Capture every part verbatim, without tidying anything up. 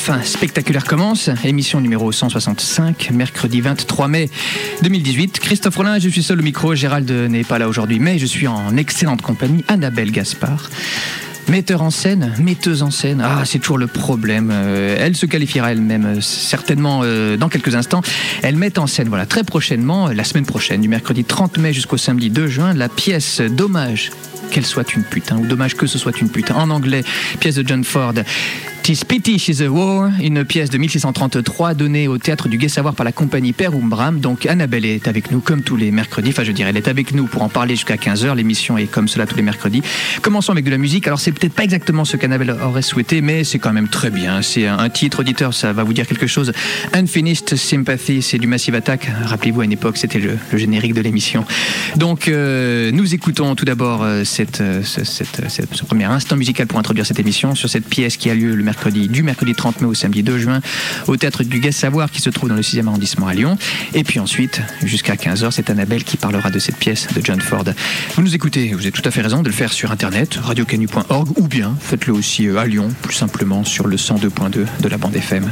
enfin, Spectaculaire commence, émission numéro cent soixante-cinq, mercredi vingt-trois mai deux mille dix-huit. Christophe Rollin, je suis seul au micro, Gérald n'est pas là aujourd'hui, mais je suis en excellente compagnie, Annabelle Gaspard. Metteur en scène, metteuse en scène, ah c'est toujours le problème, euh, elle se qualifiera elle-même euh, certainement euh, dans quelques instants. Elle met en scène, voilà, très prochainement, euh, la semaine prochaine, du mercredi trente mai jusqu'au samedi deux juin, la pièce Dommage qu'elle soit une putain, ou Dommage que ce soit une putain, en anglais, pièce de John Ford. Tis Pity She's a War, une pièce de mille six cent trente-trois donnée au théâtre du Gai Savoir par la compagnie Père Umbram. Donc Annabelle est avec nous comme tous les mercredis, enfin je dirais elle est avec nous pour en parler jusqu'à quinze heures, l'émission est comme cela tous les mercredis. Commençons avec de la musique, alors c'est peut-être pas exactement ce qu'Annabelle aurait souhaité, mais c'est quand même très bien, c'est un titre auditeur, ça va vous dire quelque chose. Unfinished Sympathy, c'est du Massive Attack, rappelez-vous à une époque c'était le, le générique de l'émission. Donc euh, nous écoutons tout d'abord euh, cette, euh, cette, cette, cette, ce premier instant musical pour introduire cette émission sur cette pièce qui a lieu le mercredi Mercredi, du mercredi trente mai au samedi deux juin au théâtre du Gai Savoir qui se trouve dans le sixième arrondissement à Lyon. Et puis ensuite, jusqu'à quinze heures, c'est Annabelle qui parlera de cette pièce de John Ford. Vous nous écoutez, vous avez tout à fait raison de le faire sur internet, radio canu point org, ou bien faites-le aussi à Lyon, plus simplement sur le cent deux point deux de la bande F M.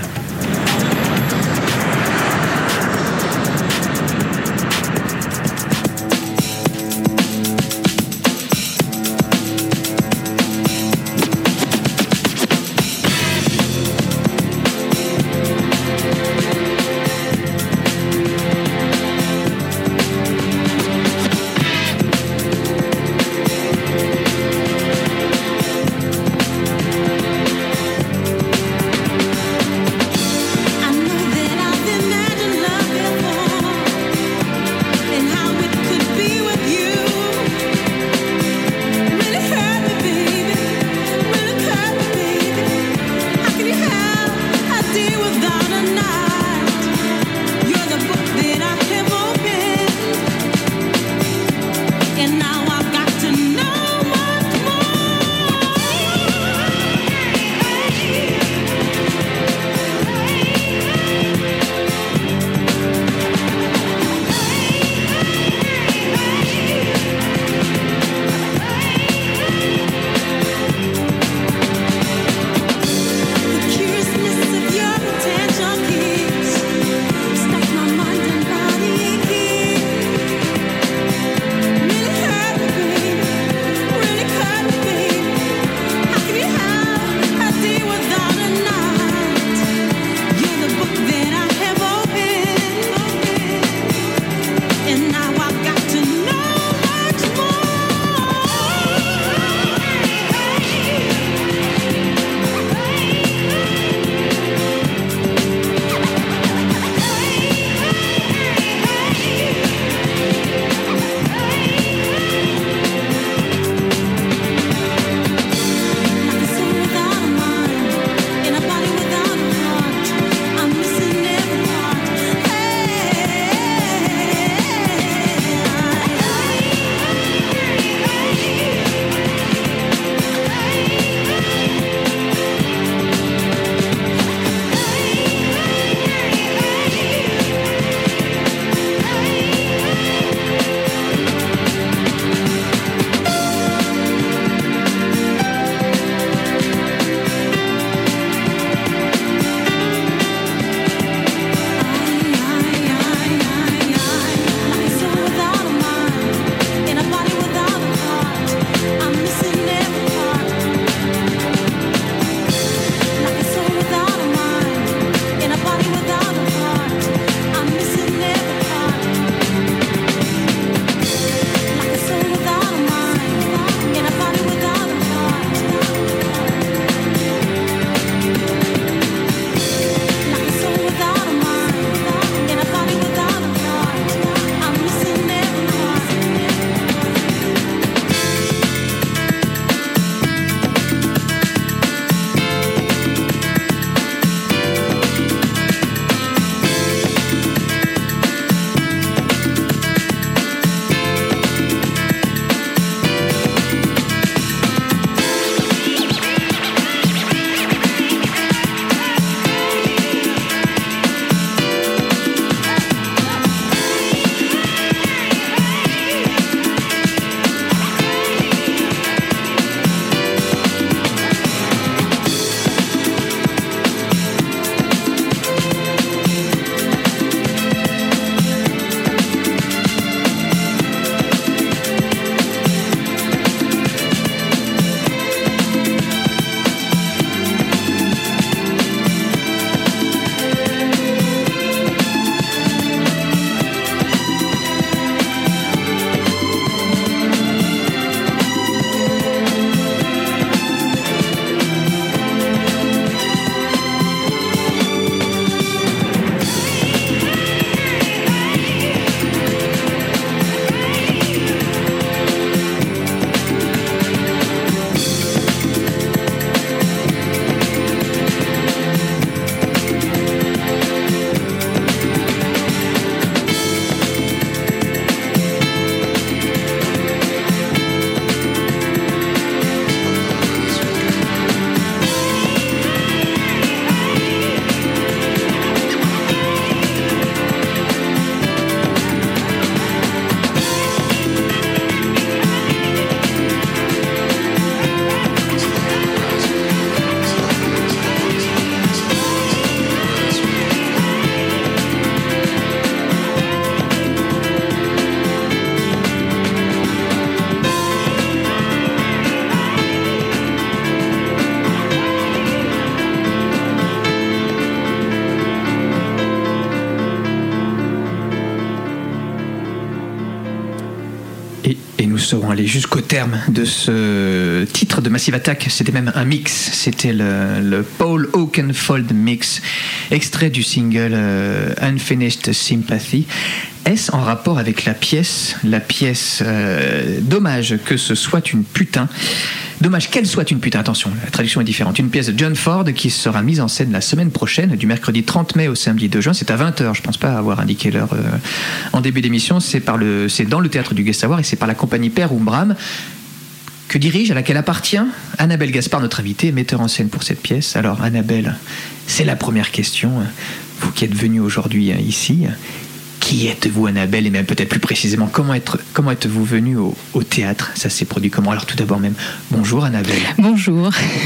nous serons allés jusqu'au terme de ce titre de Massive Attack. C'était même un mix, c'était le, le Paul Oakenfold mix, extrait du single euh, Unfinished Sympathy. Est-ce en rapport avec la pièce, la pièce euh, Dommage que ce soit une putain, dommage qu'elle soit une putain, attention, la traduction est différente, une pièce de John Ford qui sera mise en scène la semaine prochaine, du mercredi trente mai au samedi deux juin, c'est à vingt heures, je ne pense pas avoir indiqué l'heure euh, en début d'émission, c'est, par le, c'est dans le théâtre du Guest Award et c'est par la compagnie Père Umbram, que dirige, à laquelle appartient Annabelle Gaspard, notre invitée, metteur en scène pour cette pièce. Alors Annabelle, c'est la première question, vous qui êtes venue aujourd'hui ici. Qui êtes-vous, Annabelle, et même peut-être plus précisément, comment, être, comment êtes-vous venue au, au théâtre? Ça s'est produit comment? Alors tout d'abord même, bonjour Annabelle. Bonjour.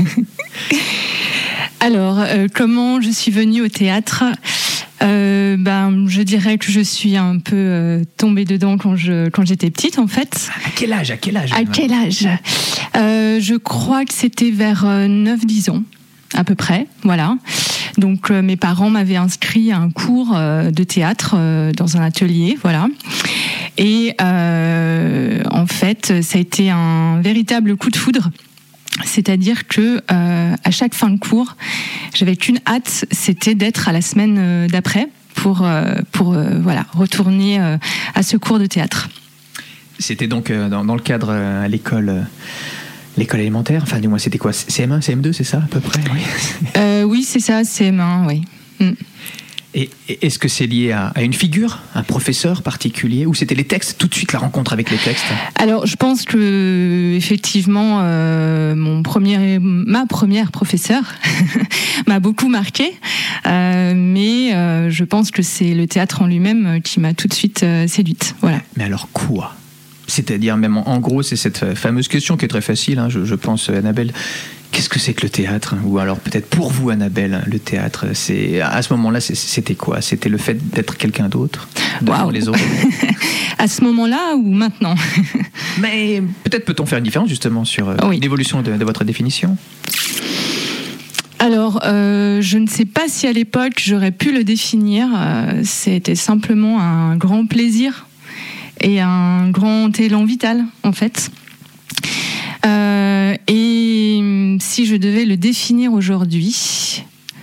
Alors, euh, comment je suis venue au théâtre? euh, ben, Je dirais que je suis un peu euh, tombée dedans quand, je, quand j'étais petite, en fait. À quel âge? À quel âge À quel âge euh, Je crois que c'était vers euh, neuf dix ans, à peu près, voilà. Donc euh, mes parents m'avaient inscrit à un cours euh, de théâtre euh, dans un atelier, voilà. Et euh, en fait, ça a été un véritable coup de foudre. C'est-à-dire que euh, à chaque fin de cours, j'avais qu'une hâte, c'était d'être à la semaine euh, d'après pour euh, pour euh, voilà retourner euh, à ce cours de théâtre. C'était donc euh, dans, dans le cadre euh, à l'école. Euh... L'école élémentaire, enfin du moins c'était quoi, C M un, C M deux, c'est ça à peu près? Oui, euh, oui c'est ça, C M un, oui. Mm. Et, et est-ce que c'est lié à, à une figure, un professeur particulier, ou c'était les textes, tout de suite la rencontre avec les textes? Alors je pense que effectivement euh, mon premier, ma première professeure m'a beaucoup marqué, euh, mais euh, je pense que c'est le théâtre en lui-même qui m'a tout de suite euh, séduite. Voilà. Mais alors quoi? C'est-à-dire, même en, en gros, c'est cette fameuse question qui est très facile, hein, je, je pense, Annabelle. Qu'est-ce que c'est que le théâtre? Ou alors peut-être pour vous, Annabelle, le théâtre, c'est, à ce moment-là, c'est, c'était quoi? C'était le fait d'être quelqu'un d'autre devant wow. les autres? À ce moment-là ou maintenant? Mais peut-être peut-on faire une différence justement sur euh, oui. l'évolution de, de votre définition? Alors, euh, je ne sais pas si à l'époque j'aurais pu le définir. Euh, c'était simplement un grand plaisir et un grand élan vital, en fait. Euh, et si je devais le définir aujourd'hui,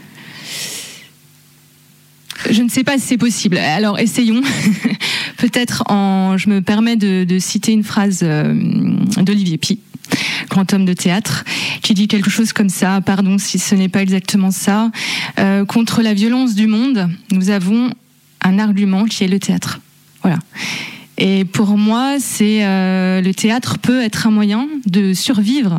je ne sais pas si c'est possible. Alors, essayons. Peut-être en... Je me permets de, de citer une phrase euh, d'Olivier Py, grand homme de théâtre, qui dit quelque chose comme ça, pardon si ce n'est pas exactement ça, euh, contre la violence du monde, nous avons un argument qui est le théâtre. Voilà. Et pour moi, c'est euh, le théâtre peut être un moyen de survivre,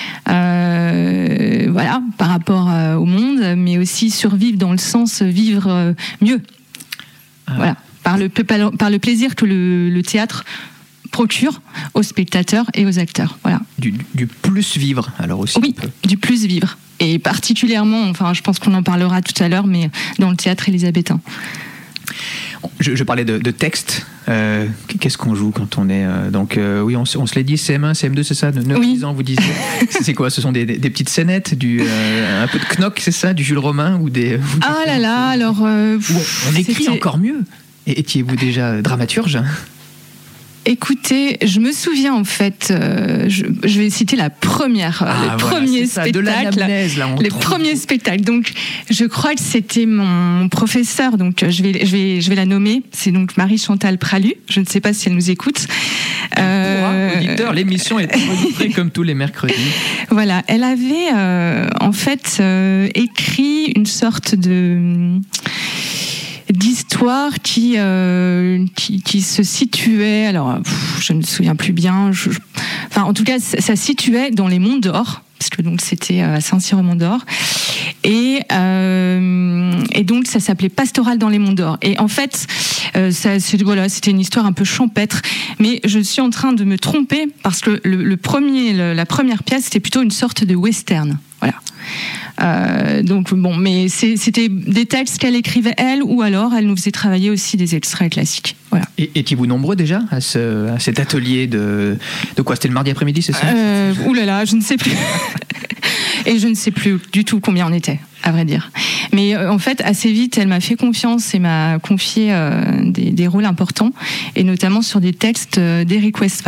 euh, voilà, par rapport euh, au monde, mais aussi survivre dans le sens vivre euh, mieux, ah. voilà, par le par, par le plaisir que le, le théâtre procure aux spectateurs et aux acteurs, voilà. Du, du plus vivre, alors aussi. Oui, du plus vivre, et particulièrement, enfin, je pense qu'on en parlera tout à l'heure, mais dans le théâtre élisabétain. Je, je parlais de, de texte. Euh, qu'est-ce qu'on joue quand on est euh, donc euh, oui, on, on se l'est dit, C M un, C M deux, c'est ça, neuf dix ans, vous disiez. C'est quoi? Ce sont des, des, des petites scénettes, du euh, un peu de Knock, c'est ça, du Jules Romain ou des. Ah là là, alors. Euh, on, on écrit c'était... encore mieux. Et étiez-vous déjà dramaturge? Écoutez, je me souviens en fait, euh, je, je vais citer la première, ah, le voilà, premier spectacle, là, les premiers spectacles. Donc, je crois que c'était mon professeur. Donc, je vais, je vais, je vais la nommer. C'est donc Marie-Chantal Pralu. Je ne sais pas si elle nous écoute. Euh, Pour un auditeur, l'émission est enregistrée comme tous les mercredis. Voilà, elle avait euh, en fait euh, écrit une sorte de d'histoire qui, euh, qui qui se situait, alors pff, je ne me souviens plus bien, je, je, enfin en tout cas ça, ça situait dans les Monts d'Or, parce que donc c'était à Saint-Cyr aux Monts d'Or, et euh, et donc ça s'appelait Pastoral dans les Monts d'Or. Et en fait euh, ça, c'est, voilà, c'était une histoire un peu champêtre, mais je suis en train de me tromper parce que le, le premier, le, la première pièce c'était plutôt une sorte de western, voilà. Euh, donc bon, mais c'est, c'était des textes qu'elle écrivait elle, ou alors elle nous faisait travailler aussi des extraits classiques. Voilà. Et étiez-vous nombreux déjà à, ce, à cet atelier de de quoi? C'était le mardi après-midi, c'est ça? euh, Ouh là là, je ne sais plus. Et je ne sais plus du tout combien on était, à vrai dire. Mais euh, en fait, assez vite, elle m'a fait confiance et m'a confié euh, des, des rôles importants, et notamment sur des textes d'Éric Westphal,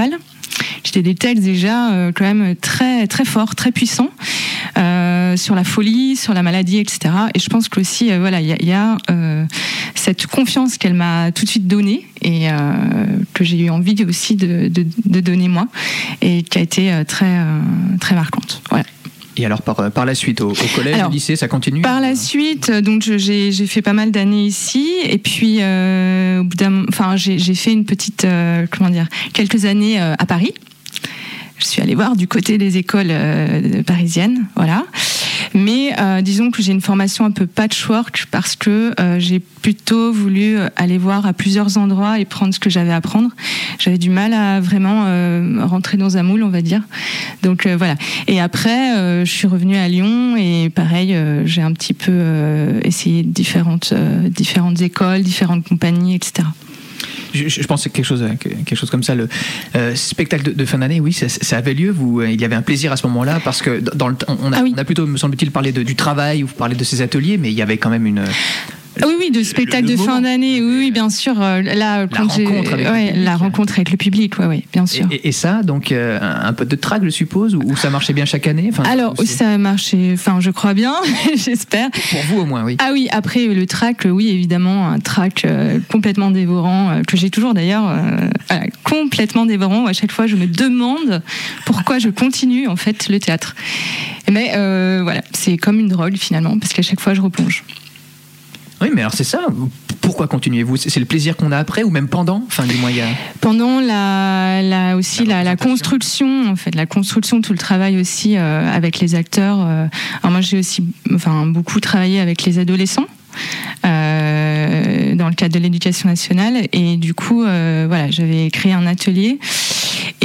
qui étaient des textes déjà euh, quand même très très forts, très puissants euh, sur la folie, sur la maladie, et cetera. Et je pense qu'aussi, euh, voilà, il y a, y a euh, cette confiance qu'elle m'a tout de suite donnée et euh, que j'ai eu envie aussi de, de, de donner moi, et qui a été euh, très euh, très marquante. Voilà. Et alors par, par la suite, au, au collège, alors, au lycée, ça continue? Par la suite, donc j'ai, j'ai fait pas mal d'années ici, et puis euh, au bout d'un, enfin j'ai, j'ai fait une petite, euh, comment dire, quelques années euh, à Paris. Je suis allée voir du côté des écoles euh, parisiennes, voilà. Mais euh, disons que j'ai une formation un peu patchwork parce que euh, j'ai plutôt voulu aller voir à plusieurs endroits et prendre ce que j'avais à prendre. J'avais du mal à vraiment euh, rentrer dans un moule, on va dire. Donc euh, voilà. Et après, euh, je suis revenue à Lyon et pareil, euh, j'ai un petit peu euh, essayé différentes, euh, différentes écoles, différentes compagnies, et cetera. Je, je pense que quelque chose, quelque chose comme ça. Le euh, spectacle de, de fin d'année, oui, ça, ça avait lieu. Vous, il y avait un plaisir à ce moment-là parce que dans le, on a, ah oui. on a plutôt, me semble-t-il, parlé de, du travail ou vous parlez de ces ateliers, mais il y avait quand même une. Oui, oui, de spectacle de fin d'année, oui, oui, bien sûr. Là, la quand rencontre avec ouais, le public. La rencontre avec le public, oui, oui, bien sûr. Et, et ça, donc, euh, un peu de trac, je suppose, ou, ou ça marchait bien chaque année? Enfin, alors, ça a marché, enfin, je crois bien, j'espère. Pour vous, au moins, oui. Ah oui, après, le trac, oui, évidemment, un trac euh, complètement dévorant, euh, que j'ai toujours d'ailleurs, euh, voilà, complètement dévorant. À chaque fois, je me demande pourquoi je continue, en fait, le théâtre. Mais euh, voilà, c'est comme une drogue, finalement, parce qu'à chaque fois, je replonge. Oui, mais alors c'est ça. Pourquoi continuez-vous? C'est le plaisir qu'on a après ou même pendant? Enfin, du moins, il y a... Pendant la, la aussi la, la, la construction, en fait, la construction, tout le travail aussi euh, avec les acteurs. Euh, alors moi, j'ai aussi, enfin, beaucoup travaillé avec les adolescents. Euh, dans le cadre de l'éducation nationale, et du coup euh, voilà, j'avais créé un atelier et,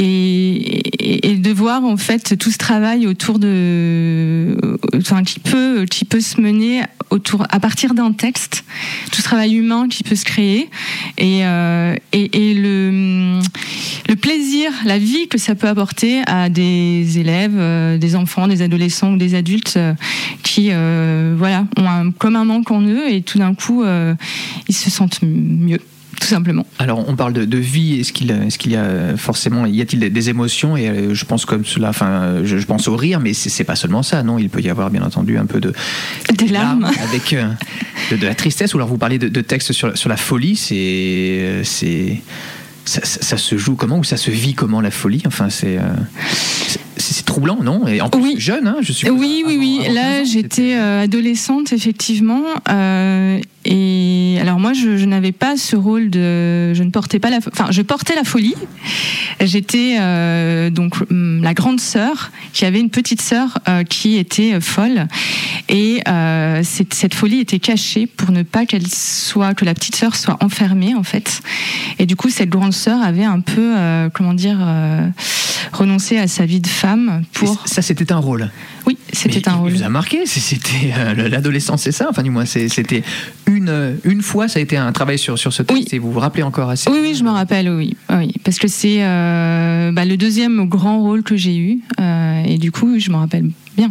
et, et de voir en fait tout ce travail autour de, enfin, qui peut qui peut se mener autour à partir d'un texte, tout ce travail humain qui peut se créer et euh, et, et le le plaisir, la vie que ça peut apporter à des élèves, euh, des enfants, des adolescents ou des adultes euh, qui euh, voilà ont un, comme un manque en eux et tout d'un coup euh, ils se sentent mieux, tout simplement. Alors on parle de, de vie, est-ce qu'il, est-ce qu'il y a forcément, y a-t-il des, des émotions? Et euh, je pense comme cela, enfin je, je pense au rire, mais c'est, c'est pas seulement ça, non? Il peut y avoir bien entendu un peu de des larmes, larmes avec euh, de, de la tristesse. Ou alors vous parlez de, de textes sur, sur la folie, c'est c'est Ça, ça, ça se joue comment ou ça se vit comment, la folie? Enfin, c'est, euh, c'est, c'est troublant, non? Et en plus, oui. jeune, hein, je suis. Oui, oui, oui. Avant Là, ans, j'étais euh, adolescente, effectivement. Euh, et alors moi, je, je n'avais pas ce rôle de, je ne portais pas la, enfin, je portais la folie. J'étais euh, donc la grande sœur qui avait une petite sœur euh, qui était folle, et euh, cette, cette folie était cachée pour ne pas qu'elle soit, que la petite sœur soit enfermée en fait. Et du coup, cette grande sœur avait un peu, euh, comment dire, euh, renoncé à sa vie de femme pour. Et ça, c'était un rôle. Oui, c'était Mais un il, rôle. Il vous a marqué. C'était euh, l'adolescence, c'est ça. Enfin, du moins, c'est, c'était une une fois, ça a été un travail sur sur ce texte. Oui. Et vous vous rappelez encore assez? Oui, oui, je me rappelle. Oui, oui, parce que c'est euh, bah, le deuxième grand rôle que j'ai eu, euh, et du coup, je me rappelle bien.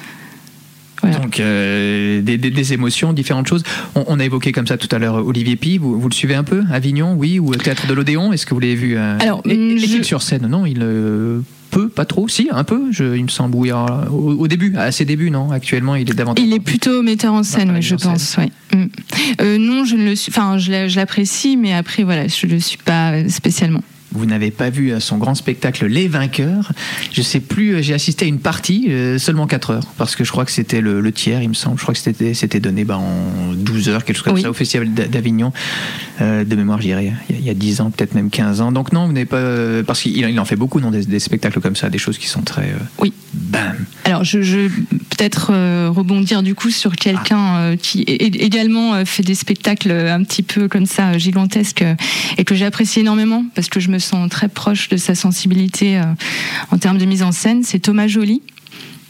Voilà. Donc euh, des, des, des émotions, différentes choses. On, on a évoqué comme ça tout à l'heure Olivier Py. Vous, vous le suivez un peu? Avignon, oui, ou Théâtre de l'Odéon. Est-ce que vous l'avez vu? euh, Alors, est-il je... sur scène? Non, il euh, peu, pas trop. Si, un peu. Je, il me semble. Oui, alors, au, au début, à ses débuts, non. Actuellement, il est davantage. Il est plutôt metteur en scène, oui, je pense. Ouais. Mm. Euh, non, je ne le suis. Enfin, je, je l'apprécie, mais après, voilà, je ne le suis pas spécialement. Vous n'avez pas vu son grand spectacle Les Vainqueurs. Je sais plus, j'ai assisté à une partie, euh, seulement quatre heures, parce que je crois que c'était le, le tiers, il me semble. Je crois que c'était, c'était donné bah, en douze heures, quelque chose comme oui. ça, au Festival d'Avignon. Euh, de mémoire, j'irais, il y a dix ans, peut-être même quinze ans. Donc non, vous n'avez pas... Euh, parce qu'il il en fait beaucoup, non, des, des spectacles comme ça, des choses qui sont très... Euh, oui. Bam. Alors, je, je peut-être euh, rebondir du coup sur quelqu'un ah. euh, qui é- également euh, fait des spectacles un petit peu comme ça, gigantesques, euh, et que j'apprécie énormément, parce que je me sens très proche de sa sensibilité euh, en termes de mise en scène. C'est Thomas Joly.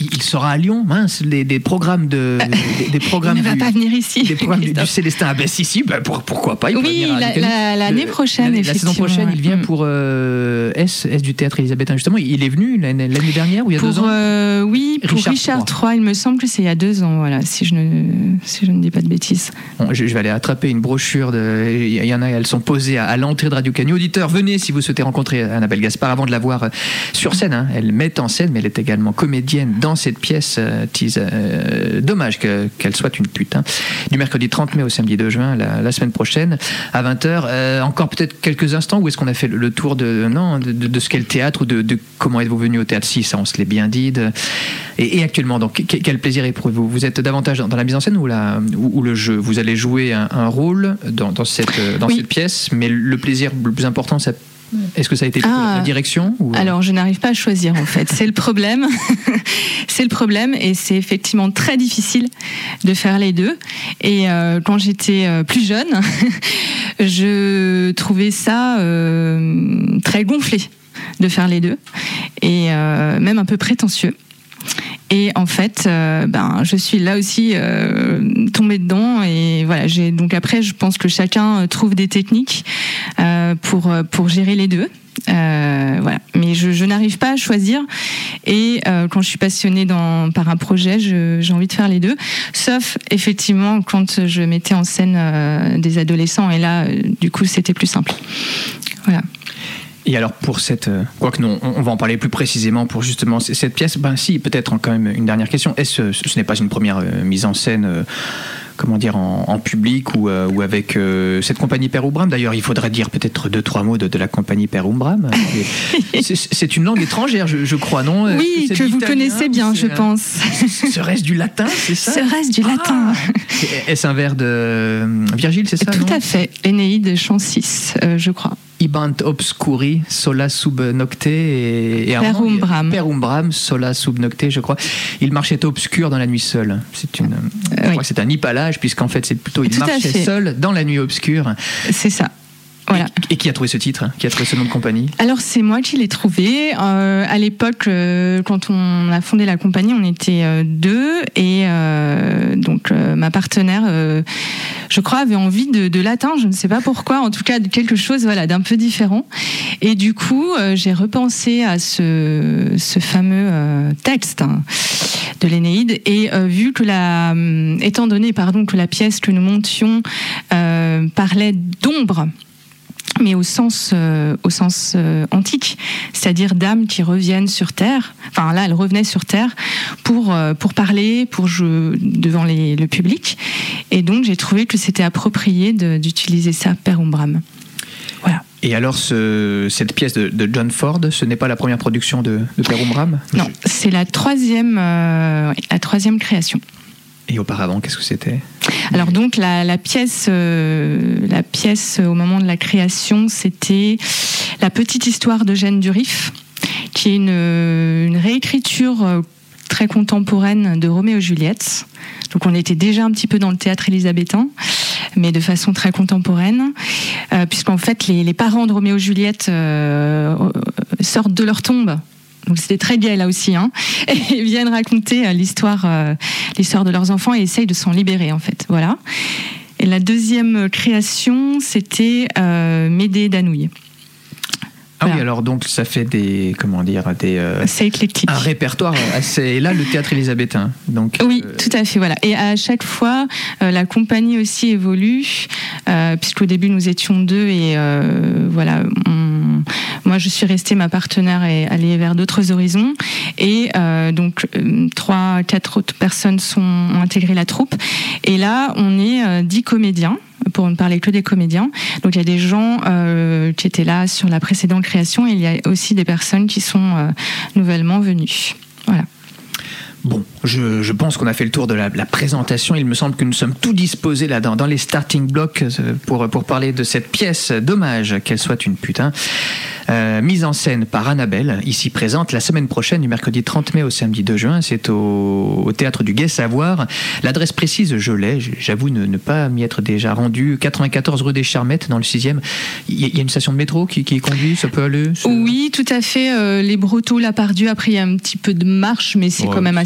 il sera à Lyon, mince, les, des programmes de, des, des programmes il ne va du, pas venir ici. Des programmes du, du Célestin. Ah ben si, si, ben pour, pourquoi pas, il oui, venir à la, la, l'année prochaine, la, effectivement. La saison prochaine, il vient pour euh, S, S du théâtre élisabétain, justement. Il est venu l'année, l'année dernière ou il y a pour, deux ans euh, Oui, pour Richard, Richard trois, il me semble que c'est il y a deux ans, voilà, si je ne, si je ne dis pas de bêtises. Bon, je, je vais aller attraper une brochure, de, il y en a, elles sont posées à, à l'entrée de Radio Canu. Auditeurs, venez si vous souhaitez rencontrer Annabelle Gaspard avant de la voir sur scène. Hein. Elle met en scène, mais elle est également comédienne dans cette pièce. Euh, tease, euh, dommage que, qu'elle soit une pute. Hein. Du mercredi trente mai au samedi deux juin, la, la semaine prochaine, à vingt heures. Euh, encore peut-être quelques instants, où est-ce qu'on a fait le, le tour de, non, de, de, de ce qu'est le théâtre, ou de, de comment êtes-vous venu au théâtre? Si, ça on se l'est bien dit. De, et, et actuellement, donc, quel plaisir éprouvez-vous? Vous êtes davantage dans, dans la mise en scène ou, la, ou, ou le jeu? Vous allez jouer un, un rôle dans, dans, cette, dans oui. cette pièce, mais le plaisir le plus important, ça est-ce que ça a été ah, la direction ou... Alors, je n'arrive pas à choisir, en fait. C'est le problème. C'est le problème, et c'est effectivement très difficile de faire les deux. Et euh, quand j'étais euh, plus jeune, je trouvais ça euh, très gonflé de faire les deux, et euh, même un peu prétentieux. Et en fait, euh, ben, je suis là aussi euh, tombée dedans. Et voilà, j'ai, donc après, je pense que chacun trouve des techniques euh, pour, pour gérer les deux. Euh, voilà. Mais je, je n'arrive pas à choisir. Et euh, quand je suis passionnée dans, par un projet, je, j'ai envie de faire les deux. Sauf, effectivement, quand je mettais en scène euh, des adolescents. Et là, euh, du coup, c'était plus simple. Voilà. Et alors pour cette, quoique non, on va en parler plus précisément pour justement cette pièce. Ben si, peut-être quand même une dernière question. Est-ce ce n'est pas une première euh, mise en scène, euh, comment dire, en, en public ou, euh, ou avec euh, cette compagnie Père Umbram? D'ailleurs, il faudrait dire peut-être deux trois mots de, de la compagnie Père Umbram. c'est, c'est une langue étrangère, je, je crois, non? Oui, c'est que vous connaissez bien, je pense. Serait-ce du latin, c'est ça? Serait-ce du latin. Ah, est-ce un vers de Virgile, c'est ça? Tout non à fait. Énéide, chant six, euh, je crois. Ibant obscuri, sola sub nocte et, et Per umbram. Per umbram, sola sub nocte, je crois. Il marchait obscur dans la nuit seul. C'est une, je crois oui. que c'est un hypallage, puisqu'en fait, c'est plutôt il Tout marchait seul dans la nuit obscure. C'est ça. Voilà. Et, et qui a trouvé ce titre? Qui a trouvé ce nom de compagnie? Alors c'est moi qui l'ai trouvé. Euh, à l'époque, euh, quand on a fondé la compagnie, on était euh, deux et euh, donc euh, ma partenaire, euh, je crois, avait envie de, de latin. Je ne sais pas pourquoi. En tout cas, de quelque chose, voilà, d'un peu différent. Et du coup, euh, j'ai repensé à ce, ce fameux euh, texte hein, de l'Énéide et euh, vu que la, euh, étant donné, pardon, que la pièce que nous montions euh, parlait d'ombre. Mais au sens, euh, au sens euh, antique, c'est-à-dire d'âmes qui reviennent sur Terre. Enfin là, elle revenait sur Terre pour euh, pour parler, pour jouer devant les, le public. Et donc j'ai trouvé que c'était approprié de, d'utiliser ça, Per Umbram. Voilà. Et alors, ce, cette pièce de, de John Ford, ce n'est pas la première production de, de Per Umbram? Non, c'est la troisième, euh, la troisième création. Et auparavant, qu'est-ce que c'était? Alors donc la, la pièce, euh, la pièce au moment de la création, c'était La petite histoire d'Eugène Durif, qui est une, une réécriture très contemporaine de Roméo et Juliette. Donc on était déjà un petit peu dans le théâtre élisabétain, mais de façon très contemporaine, euh, puisqu'en fait les, les parents de Roméo et Juliette euh, sortent de leur tombe. Donc c'était très gay là aussi, hein. Et ils viennent raconter l'histoire, euh, l'histoire de leurs enfants et essayent de s'en libérer en fait. Voilà. Et la deuxième création, c'était euh, Médée d'Anouilh. Ah voilà. Oui, alors donc ça fait des, comment dire, des, euh, c'est éclectique. Un répertoire assez. Et là, le théâtre élisabétain. Donc. Oui, euh... tout à fait, voilà. Et à chaque fois, euh, la compagnie aussi évolue, euh, puisqu'au début nous étions deux et euh, voilà. On... Moi, je suis restée, ma partenaire est allée vers d'autres horizons, et euh, donc euh, trois, quatre autres personnes sont ont intégré la troupe. Et là, on est euh, dix comédiens. Pour ne parler que des comédiens. Donc il y a des gens euh, qui étaient là sur la précédente création et il y a aussi des personnes qui sont euh, nouvellement venues. Voilà. Bon, je, je pense qu'on a fait le tour de la, la présentation. Il me semble que nous sommes tous disposés là dans, dans les starting blocks pour, pour parler de cette pièce. Dommage qu'elle soit une putain. Euh, mise en scène par Annabelle, ici présente, la semaine prochaine, du mercredi trente mai au samedi deux juin. C'est au, au théâtre du Gai Savoir. L'adresse précise, je l'ai, j'avoue ne, ne pas m'y être déjà rendu. quatre-vingt-quatorze rue des Charmettes, dans le sixième. Il y a une station de métro qui, qui conduit, ça peut aller ça... Oui, tout à fait. Euh, les Brotteaux, la Pardieu, après il y a un petit peu de marche, mais c'est ouais, quand même assez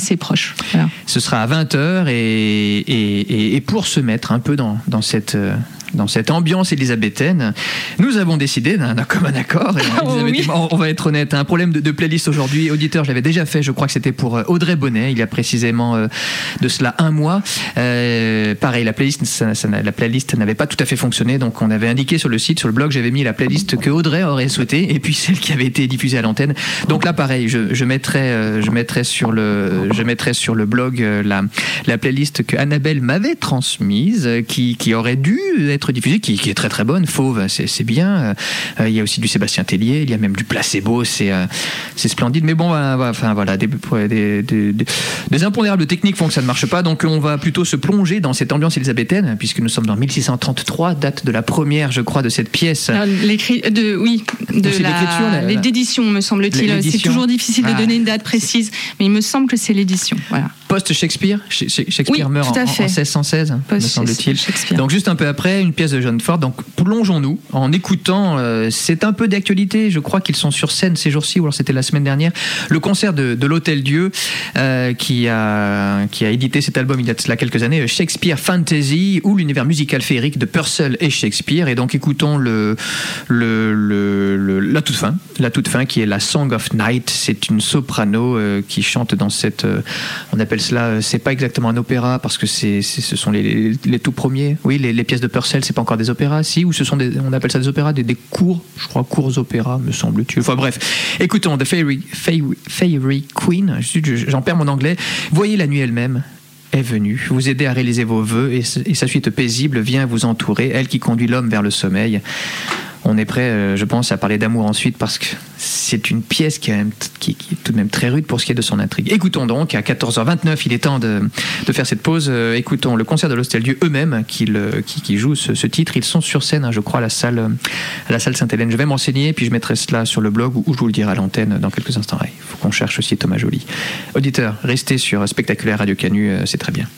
assez proche. Voilà. Ce sera à vingt heures et, et, et pour se mettre un peu dans, dans cette... Euh dans cette ambiance élisabéthaine, nous avons décidé d'un, d'un commun accord. Et oh, oui. on, on va être honnête, un problème de, de playlist aujourd'hui. Auditeur, je l'avais déjà fait, je crois que c'était pour Audrey Bonnet, il y a précisément euh, de cela un mois. Euh, pareil, la playlist, ça, ça, la playlist n'avait pas tout à fait fonctionné, donc on avait indiqué sur le site, sur le blog, j'avais mis la playlist que Audrey aurait souhaité, et puis celle qui avait été diffusée à l'antenne. Donc là, pareil, je, je mettrai, euh, je mettrai sur le, je mettrai sur le blog euh, la, la playlist que Annabelle m'avait transmise, euh, qui, qui aurait dû être diffusée, qui, qui est très très bonne. Fauve, c'est, c'est bien. Euh, il y a aussi du Sébastien Tellier, il y a même du Placebo, c'est, euh, c'est splendide. Mais bon, euh, enfin voilà, des, des, des, des, des impondérables techniques font que ça ne marche pas, donc on va plutôt se plonger dans cette ambiance élisabéthaine, puisque nous sommes dans mille six cent trente-trois, date de la première, je crois, de cette pièce. Alors, l'écrit, de, oui, de c'est la, l'écriture, la, l'édition, me semble-t-il. l'édition. C'est toujours difficile de ah. donner une date précise, mais il me semble que c'est l'édition. Voilà. Post-Shakespeare, Shakespeare oui, meurt en, en seize cent seize, me semble-t-il. Donc juste un peu après, une pièce de John Ford. Donc plongeons-nous en écoutant, euh, c'est un peu d'actualité, je crois qu'ils sont sur scène ces jours-ci, ou alors c'était la semaine dernière, le concert de, de l'Hôtel-Dieu euh, qui, a, qui a édité cet album il y a de cela quelques années, Shakespeare Fantasy, ou l'univers musical féerique de Purcell et Shakespeare. Et donc écoutons le, le, le, le, la toute fin, la toute fin qui est la Song of Night. C'est une soprano euh, qui chante dans cette, euh, on appelle cela, c'est pas exactement un opéra parce que c'est, c'est, ce sont les, les, les tout premiers. Oui, les, les pièces de Purcell, c'est pas encore des opéras, si, ou ce sont des, on appelle ça des opéras, des, des courts, je crois, courts opéras, me semble-t-il. Enfin bref, écoutons The Fairy, Fairy, Fairy Queen, j'en perds mon anglais. Voyez la nuit elle-même est venue vous aider à réaliser vos vœux et, et sa suite paisible vient vous entourer, elle qui conduit l'homme vers le sommeil. On est prêt, euh, je pense, à parler d'amour ensuite parce que c'est une pièce qui, a même, qui, qui est tout de même très rude pour ce qui est de son intrigue. Écoutons donc, à quatorze heures vingt-neuf, il est temps de, de faire cette pause. Euh, écoutons le concert de l'Hôtel-Dieu eux-mêmes qui, le, qui, qui jouent ce, ce titre. Ils sont sur scène, hein, je crois, à la salle, à la salle Sainte-Hélène. Je vais m'enseigner, puis je mettrai cela sur le blog ou je vous le dirai à l'antenne dans quelques instants. Il faut qu'on cherche aussi Thomas Joly. Auditeurs, restez sur Spectaculaire Radio Canu, euh, c'est très bien.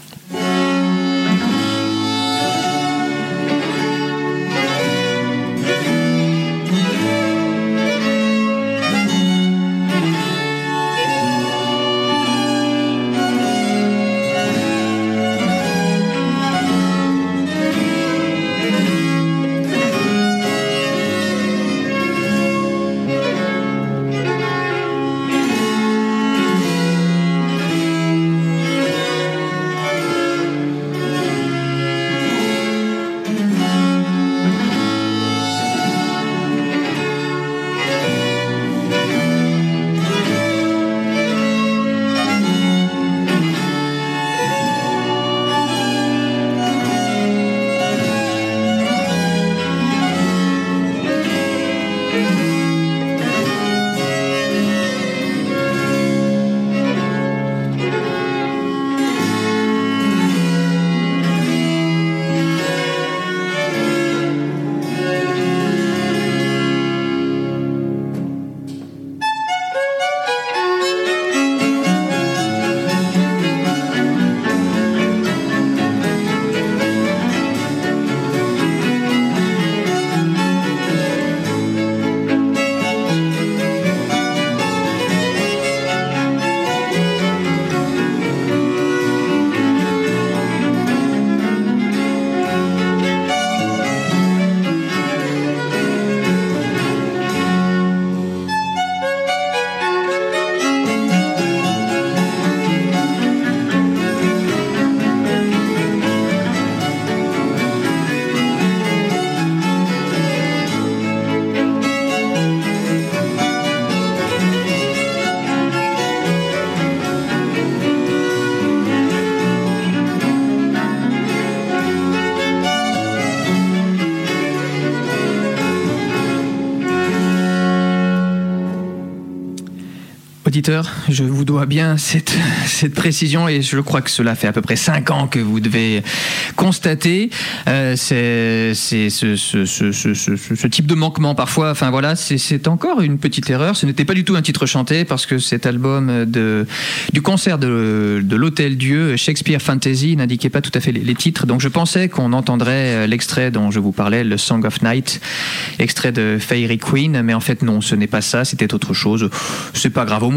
Auditeurs, je vous dois bien cette, cette précision et je crois que cela fait à peu près cinq ans que vous devez constater euh, c'est, c'est ce, ce, ce, ce, ce, ce type de manquement parfois. Enfin voilà, c'est, c'est encore une petite erreur. Ce n'était pas du tout un titre chanté parce que cet album de, du concert de, de l'Hôtel-Dieu, Shakespeare Fantasy, n'indiquait pas tout à fait les, les titres. Donc je pensais qu'on entendrait l'extrait dont je vous parlais, le Song of Night, extrait de Fairy Queen, mais en fait non, ce n'est pas ça, c'était autre chose. C'est pas grave, au moins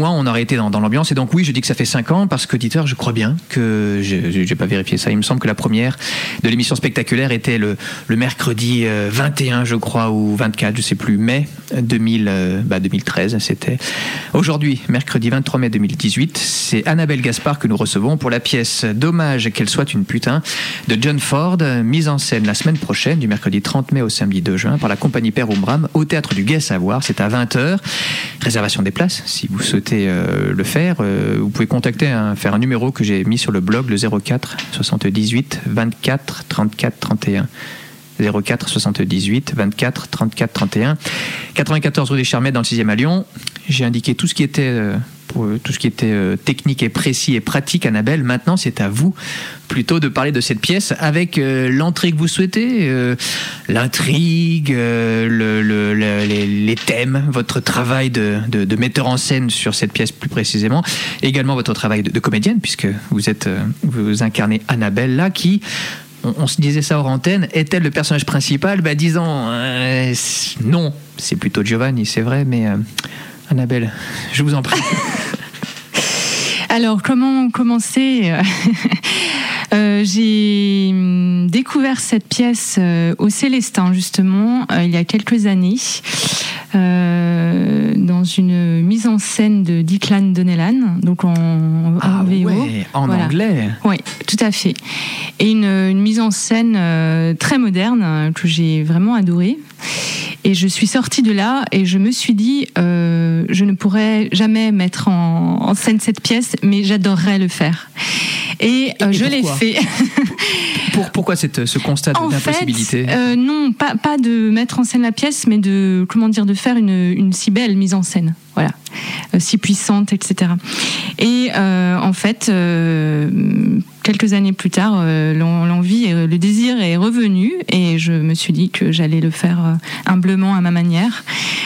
moi, on aurait été dans, dans l'ambiance. Et donc oui, je dis que ça fait cinq ans parce qu'auditeur, je crois bien que je n'ai pas vérifié ça. Il me semble que la première de l'émission spectaculaire était le, le mercredi vingt et un, je crois, ou vingt-quatre, je sais plus, mai deux mille, bah deux mille treize, c'était. Aujourd'hui, mercredi vingt-trois mai deux mille dix-huit, c'est Annabelle Gaspard que nous recevons pour la pièce Dommage qu'elle soit une putain de John Ford, mise en scène la semaine prochaine, du mercredi trente mai au samedi deux juin, par la compagnie Père Umbram, au théâtre du Gai-Savoir. C'est à vingt heures. Réservation des places, si vous souhaitez euh, le faire. Euh, vous pouvez contacter, un, faire un numéro que j'ai mis sur le blog, le zéro quatre soixante-dix-huit vingt-quatre trente-quatre trente et un. zéro quatre soixante-dix-huit vingt-quatre trente-quatre trente et un. quatre-vingt-quatorze rue des Charmettes dans le sixième à Lyon. J'ai indiqué tout ce qui était, euh, pour, tout ce qui était euh, technique et précis et pratique, Annabelle. Maintenant, c'est à vous plutôt de parler de cette pièce avec euh, l'entrée que vous souhaitez, euh, l'intrigue, euh, le, le, le, les, les thèmes, votre travail de, de, de metteur en scène sur cette pièce plus précisément, et également votre travail de, de comédienne, puisque vous êtes, euh, vous incarnez Annabelle là, qui... On se disait ça hors antenne, est-elle le personnage principal ? Bah disons, euh, non, c'est plutôt Giovanni, c'est vrai, mais euh, Annabelle, je vous en prie. Alors, comment commencer ? euh, J'ai découvert cette pièce euh, au Célestin, justement, euh, il y a quelques années, euh, dans une mise en scène de Declan Donnellan, donc en, en ah, V O. Ouais, en voilà. anglais. Oui, tout à fait. Et une, une mise en scène euh, très moderne, euh, que j'ai vraiment adorée. Et je suis sortie de là et je me suis dit, euh, je ne pourrais jamais mettre en, en scène cette pièce, mais j'adorerais le faire. Et, euh, et je l'ai fait. Pour, pourquoi cette, ce constat en d'impossibilité ? fait, euh, non, pas, pas de mettre en scène la pièce, mais de, comment dire, de faire une, une si belle mise en scène. Voilà. Euh, si puissante, et cetera. Et euh, en fait, euh, quelques années plus tard, euh, l'envie, et le désir est revenu et je me suis dit que j'allais le faire euh, humblement à ma manière.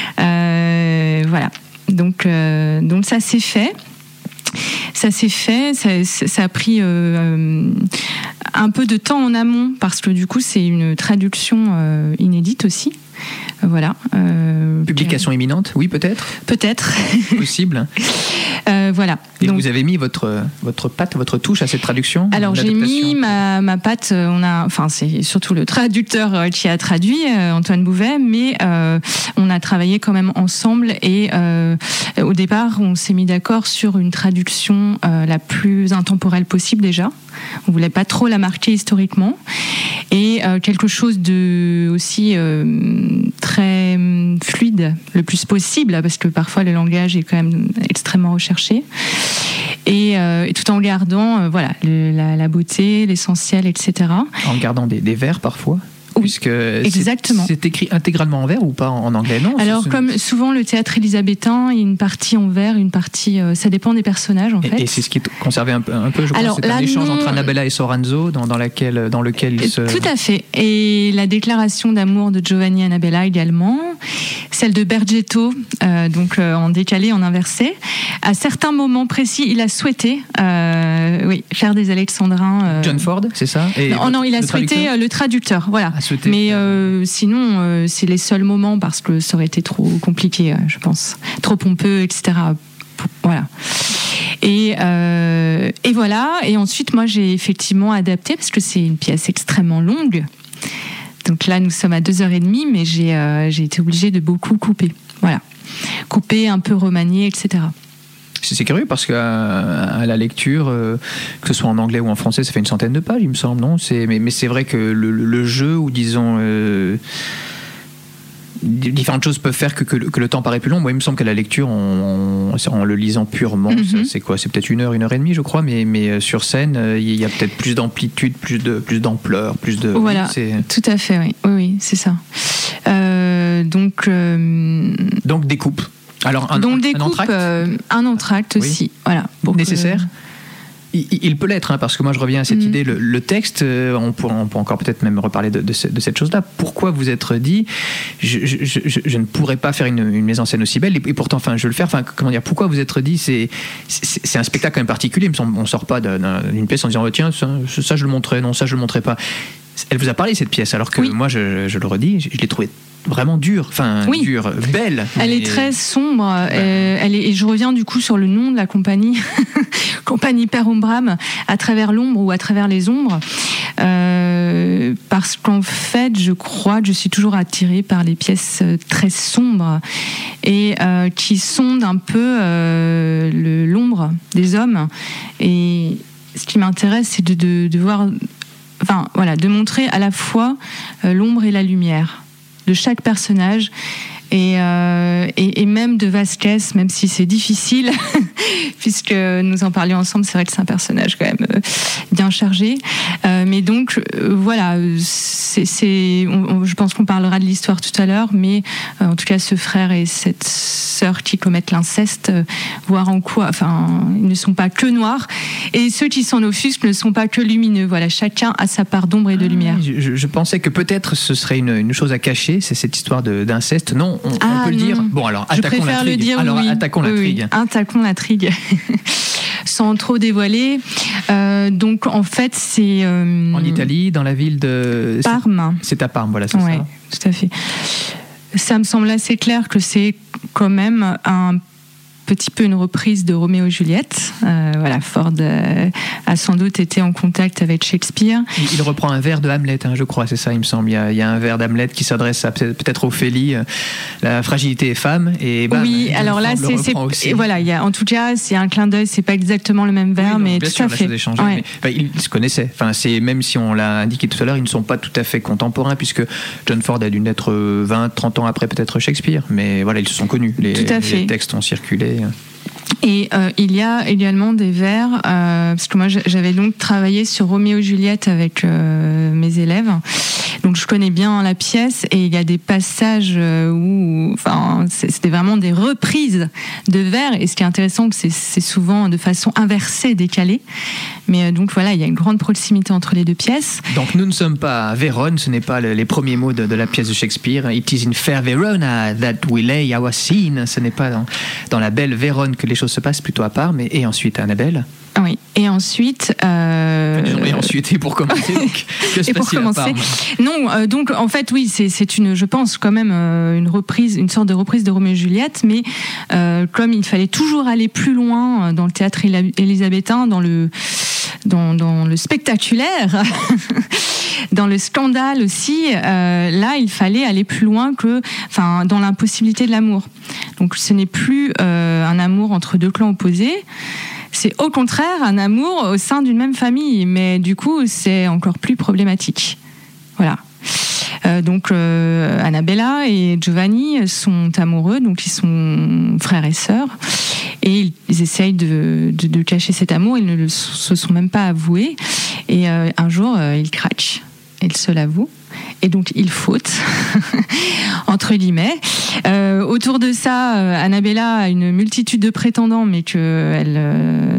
Euh, voilà. Donc, euh, donc ça s'est fait. Ça s'est fait, ça, ça a pris euh, un peu de temps en amont parce que du coup c'est une traduction euh, inédite aussi. Voilà. Euh, Publication que... imminente, oui peut-être. Peut-être. Possible. euh, voilà. Et donc, vous avez mis votre votre patte, votre touche à cette traduction ? Alors j'ai mis ma ma patte. On a, enfin c'est surtout le traducteur qui a traduit, Antoine Bouvet, mais euh, on a travaillé quand même ensemble et euh, au départ on s'est mis d'accord sur une traduction euh, la plus intemporelle possible déjà. On voulait pas trop la marquer historiquement et euh, quelque chose de aussi euh, très fluide le plus possible parce que parfois le langage est quand même extrêmement recherché et, euh, et tout en gardant euh, voilà le, la, la beauté, l'essentiel, et cetera. En gardant des, des vers parfois. Oui, puisque exactement. C'est, c'est écrit intégralement en vers ou pas en anglais, non ? Alors, c'est... comme souvent le théâtre élisabétain, il y a une partie en vers, une partie. Euh, ça dépend des personnages, en et, fait. Et c'est ce qui est conservé un peu, un peu je Alors, crois. C'est là, un échange non... entre Annabella et Soranzo, dans, dans, laquelle, dans lequel ils se. Tout à fait. Et la déclaration d'amour de Giovanni et Annabella également. Celle de Bergetto, euh, donc euh, en décalé, en inversé. À certains moments précis, il a souhaité euh, oui, faire des alexandrins. Euh... John Ford, c'est ça ? Et non, le, non, il a le souhaité traducteur le traducteur. Voilà. a souhaité. Mais euh, sinon, euh, c'est les seuls moments parce que ça aurait été trop compliqué, je pense. Trop pompeux, et cetera. Voilà. Et, euh, et voilà. Et ensuite, moi, j'ai effectivement adapté parce que c'est une pièce extrêmement longue. Donc là, nous sommes à deux heures et demie, mais j'ai, euh, j'ai été obligée de beaucoup couper. Voilà. Couper, un peu remanier, et cetera. C'est curieux parce qu'à à la lecture, euh, que ce soit en anglais ou en français, ça fait une centaine de pages, il me semble, non ? c'est, mais, mais c'est vrai que le, le jeu, ou disons, euh, différentes choses peuvent faire que, que, que le temps paraît plus long. Moi, il me semble qu'à la lecture, en, en, en le lisant purement, mm-hmm. ça, c'est quoi ? C'est peut-être une heure, une heure et demie, je crois, mais, mais sur scène, il y a peut-être plus d'amplitude, plus, de, plus d'ampleur, plus de... Voilà, oui, c'est... tout à fait, oui, oui, oui c'est ça. Euh, donc... Euh... Donc, découpe. Alors, un, Donc des un coupes, entracte, euh, un entracte oui. aussi, voilà. Nécessaire. Que... Il, il peut l'être, hein, parce que moi je reviens à cette mmh. idée. Le, le texte, euh, on, peut, on peut encore peut-être même reparler de, de, ce, de cette chose-là. Pourquoi vous être dit, je, je, je, je ne pourrais pas faire une, une mise en scène aussi belle, et, et pourtant, enfin, je vais le faire. Enfin, comment dire Pourquoi vous être dit, c'est, c'est, c'est un spectacle quand même particulier. Il me semble, on sort pas d'une pièce en disant, oh, tiens, ça, ça je le montrais, non, ça je le montrais pas. Elle vous a parlé cette pièce, alors que oui. moi, je, je le redis, je, je l'ai trouvée vraiment dure, enfin oui. dure, belle. Elle mais... est très sombre. Ouais. Euh, elle est, et je reviens du coup sur le nom de la compagnie, compagnie Per Umbram, à travers l'ombre ou à travers les ombres. Euh, parce qu'en fait, je crois que je suis toujours attirée par les pièces très sombres et euh, qui sondent un peu euh, le, l'ombre des hommes. Et ce qui m'intéresse, c'est de, de, de voir, enfin voilà, de montrer à la fois euh, l'ombre et la lumière de chaque personnage. Et, euh, et, et même de Vasquez, même si c'est difficile, puisque nous en parlions ensemble, c'est vrai que c'est un personnage quand même euh, bien chargé. Euh, mais donc, euh, voilà, c'est, c'est, on, on, je pense qu'on parlera de l'histoire tout à l'heure, mais euh, en tout cas, ce frère et cette sœur qui commettent l'inceste, euh, voir en quoi, enfin, ils ne sont pas que noirs, et ceux qui s'en offusquent ne sont pas que lumineux. Voilà, chacun a sa part d'ombre et de lumière. Ah, je, je pensais que peut-être ce serait une, une chose à cacher, c'est cette histoire de, d'inceste. Non, on, ah, on peut le non. dire. Bon, alors, je attaquons préfère l'intrigue. Le dire, alors, oui. attaquons oui, l'intrigue. Oui. Attaquons l'intrigue. Sans trop dévoiler. Euh, donc, en fait, c'est... Euh, en Italie, dans la ville de... Parme. C'est, c'est à Parme, voilà, c'est ouais, ça. Tout à fait. Ça me semble assez clair que c'est quand même un petit peu une reprise de Roméo et Juliette. Euh, voilà, Ford euh, a sans doute été en contact avec Shakespeare. Il, il reprend un vers de Hamlet, hein, je crois, c'est ça, il me semble. Il y a, il y a un vers d'Hamlet qui s'adresse à, peut-être Ophélie, euh, la fragilité est femme. Et bam, oui, alors là, c'est, c'est et voilà, il y a, en tout cas, c'est un clin d'œil. C'est pas exactement le même vers, oui, mais bien tout sûr, à fait. La chose changé, ouais. mais, enfin, ils se connaissaient. Enfin, c'est même si on l'a indiqué tout à l'heure, ils ne sont pas tout à fait contemporains, puisque John Ford a dû naître vingt, trente ans après peut-être Shakespeare, mais voilà, ils se sont connus. Les, tout à fait. Les textes ont circulé. Et euh, il y a également des vers, euh, parce que moi j'avais donc travaillé sur Roméo et Juliette avec euh, mes élèves, donc je connais bien la pièce et il y a des passages où, enfin, c'était vraiment des reprises de vers, et ce qui est intéressant, c'est, c'est souvent de façon inversée, décalée. Mais donc voilà, il y a une grande proximité entre les deux pièces. Donc nous ne sommes pas à Vérone, ce n'est pas le, les premiers mots de, de la pièce de Shakespeare. It is in fair Verona that we lay our scene. Ce n'est pas dans, dans la belle Vérone que les choses se passent, plutôt à Parme. Et ensuite, Annabelle. Oui, et ensuite... Euh... Et ensuite, et pour commencer, donc, que se passe-t-il à Parme ? Non, euh, donc en fait, oui, c'est, c'est une, je pense quand même euh, une reprise, une sorte de reprise de Roméo et Juliette, mais euh, comme il fallait toujours aller plus loin dans le théâtre élisabétain, dans le, dans, dans le spectaculaire, dans le scandale aussi, euh, là, il fallait aller plus loin que, enfin, dans l'impossibilité de l'amour. Donc, ce n'est plus euh, un amour entre deux clans opposés. C'est au contraire un amour au sein d'une même famille, mais du coup, c'est encore plus problématique. Voilà. Euh, donc, euh, Annabella et Giovanni sont amoureux, donc ils sont frères et sœurs, et ils, ils essayent de, de, de cacher cet amour, ils ne le, se sont même pas avoués, et euh, un jour, euh, ils craquent, ils se l'avouent. Et donc il faute entre guillemets. Euh, autour de ça, euh, Annabella a une multitude de prétendants, mais qu'elle euh,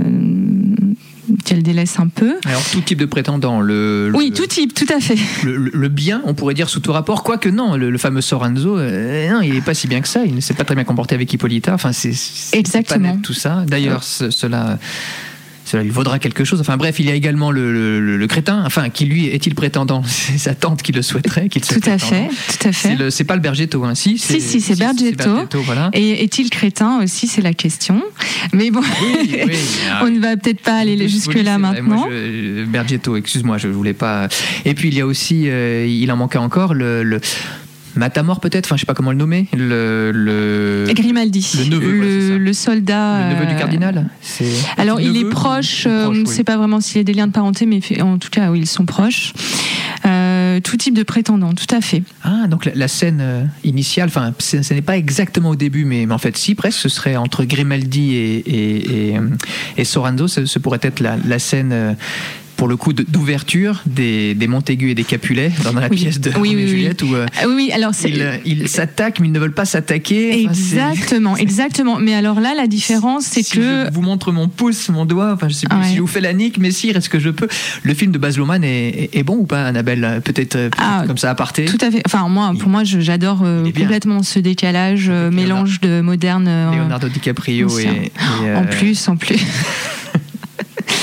qu'elle délaisse un peu. Alors tout type de prétendants, le, le oui, tout type, tout à fait. Le, le, le bien, on pourrait dire sous tout rapport, quoique non, le, le fameux Soranzo, euh, non, il n'est pas si bien que ça. Il ne s'est pas très bien comporté avec Hippolyta. Enfin, c'est, c'est exactement pas net, tout ça. D'ailleurs, ouais. ce, cela. Cela lui vaudra quelque chose. Enfin bref, il y a également le, le, le crétin, enfin qui lui est-il prétendant ? C'est sa tante qui le souhaiterait, qu'il se tout à fait, tout à fait. C'est, le, c'est pas le Bergetto, hein. Si, c'est, si, si, c'est, si, Bergetto. c'est Bergetto. Voilà. Et est-il crétin aussi, c'est la question. Mais bon, oui, oui, on ne va peut-être pas aller jusque là maintenant. Moi, je, Bergetto, excuse-moi, je voulais pas. Et puis il y a aussi, euh, il en manquait encore le. le Matamor peut-être, enfin je sais pas comment le nommer, le, le... Grimaldi, le neveu, le, ouais, le soldat, le neveu du cardinal. C'est... Alors il neveu, est proche, proche on ne oui. sait pas vraiment s'il y a des liens de parenté, mais en tout cas oui, ils sont proches. Euh, tout type de prétendants, tout à fait. Ah donc la, la scène euh, initiale, enfin ce n'est pas exactement au début, mais, mais en fait si presque, ce serait entre Grimaldi et et, et, et Soranzo, ce, ce pourrait être la, la scène. Euh, pour le coup de, d'ouverture des, des Montaigu et des Capulet dans la oui. pièce de oui, Roméo et oui, Juliette oui. où euh, oui, oui, alors c'est... ils, ils s'attaquent mais ils ne veulent pas s'attaquer. Exactement, enfin, exactement. Mais alors là, la différence, c'est si que... je vous montre mon pouce, mon doigt, enfin je sais plus ouais. si je vous fais la nique, mais si, est-ce que je peux... Le film de Baz Luhrmann est, est, est bon ou pas, Annabelle ? Peut-être, peut-être ah, comme ça à aparté. Tout à fait. Enfin moi, pour moi, je, j'adore euh, complètement ce décalage, euh, mélange de moderne... Euh, Leonardo DiCaprio et, et euh... En plus, en plus... Oui,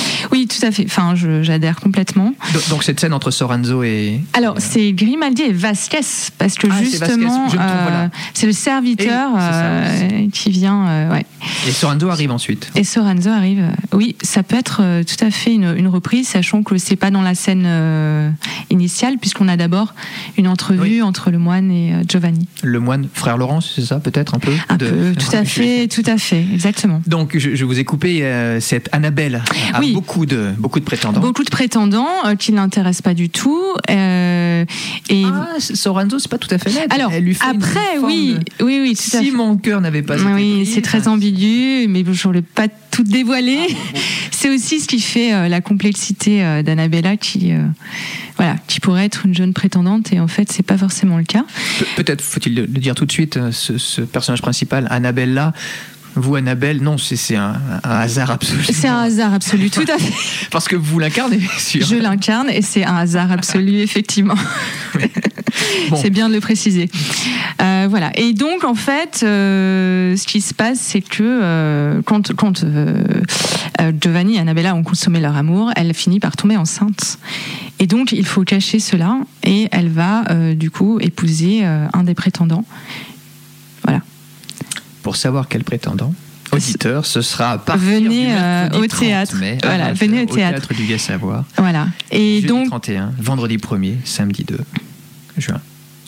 tout à fait. Enfin, je, j'adhère complètement. Donc, donc cette scène entre Soranzo et... Alors, et... c'est Grimaldi et Vasquez, parce que ah, justement, c'est, euh, voilà. c'est le serviteur et, euh, qui vient... Euh, ouais. Et Soranzo arrive ensuite. Et Soranzo arrive... Euh, oui, ça peut être euh, tout à fait une, une reprise, sachant que c'est pas dans la scène euh, initiale, puisqu'on a d'abord une entrevue oui. entre le moine et euh, Giovanni. Le moine, frère Laurence, c'est ça, peut-être, un peu Un de... peu, tout à fait, tout à fait, exactement. Donc, je, je vous ai coupé, euh, cette Annabelle a oui. beaucoup, de, beaucoup de prétendants. Beaucoup de prétendants euh, qui ne l'intéressent pas du tout. Euh, et... Ah, Soranzo, c'est pas tout à fait net. Alors, elle lui fait après, une oui, de... oui, oui, tout si à fait. mon cœur n'avait pas été oui, pris, c'est très hein, ambigu, mais je ne voulais pas tout dévoiler. Ah, bon. C'est aussi ce qui fait euh, la complexité euh, d'Annabella, qui, euh, voilà, qui pourrait être une jeune prétendante, et en fait, c'est pas forcément le cas. Pe- peut-être faut-il le dire tout de suite, ce, ce personnage principal, Annabella. Vous, Annabelle, non, c'est, c'est un, un hasard absolu. C'est un hasard absolu, tout à fait. Parce que vous l'incarnez, bien sûr. Je l'incarne et c'est un hasard absolu, effectivement. Oui. Bon. C'est bien de le préciser. Euh, voilà. Et donc, en fait, euh, ce qui se passe, c'est que euh, quand, quand euh, Giovanni et Annabella ont consommé leur amour, elle finit par tomber enceinte. Et donc, il faut cacher cela. Et elle va, euh, du coup, épouser euh, un des prétendants. Voilà. Pour savoir quel prétendant, auditeur, ce sera à partir venez du euh, au théâtre. mai, voilà, à venez au au théâtre. théâtre du Gai-Savoir. Voilà. Et jeudi donc trente et un, vendredi premier, samedi deux juin.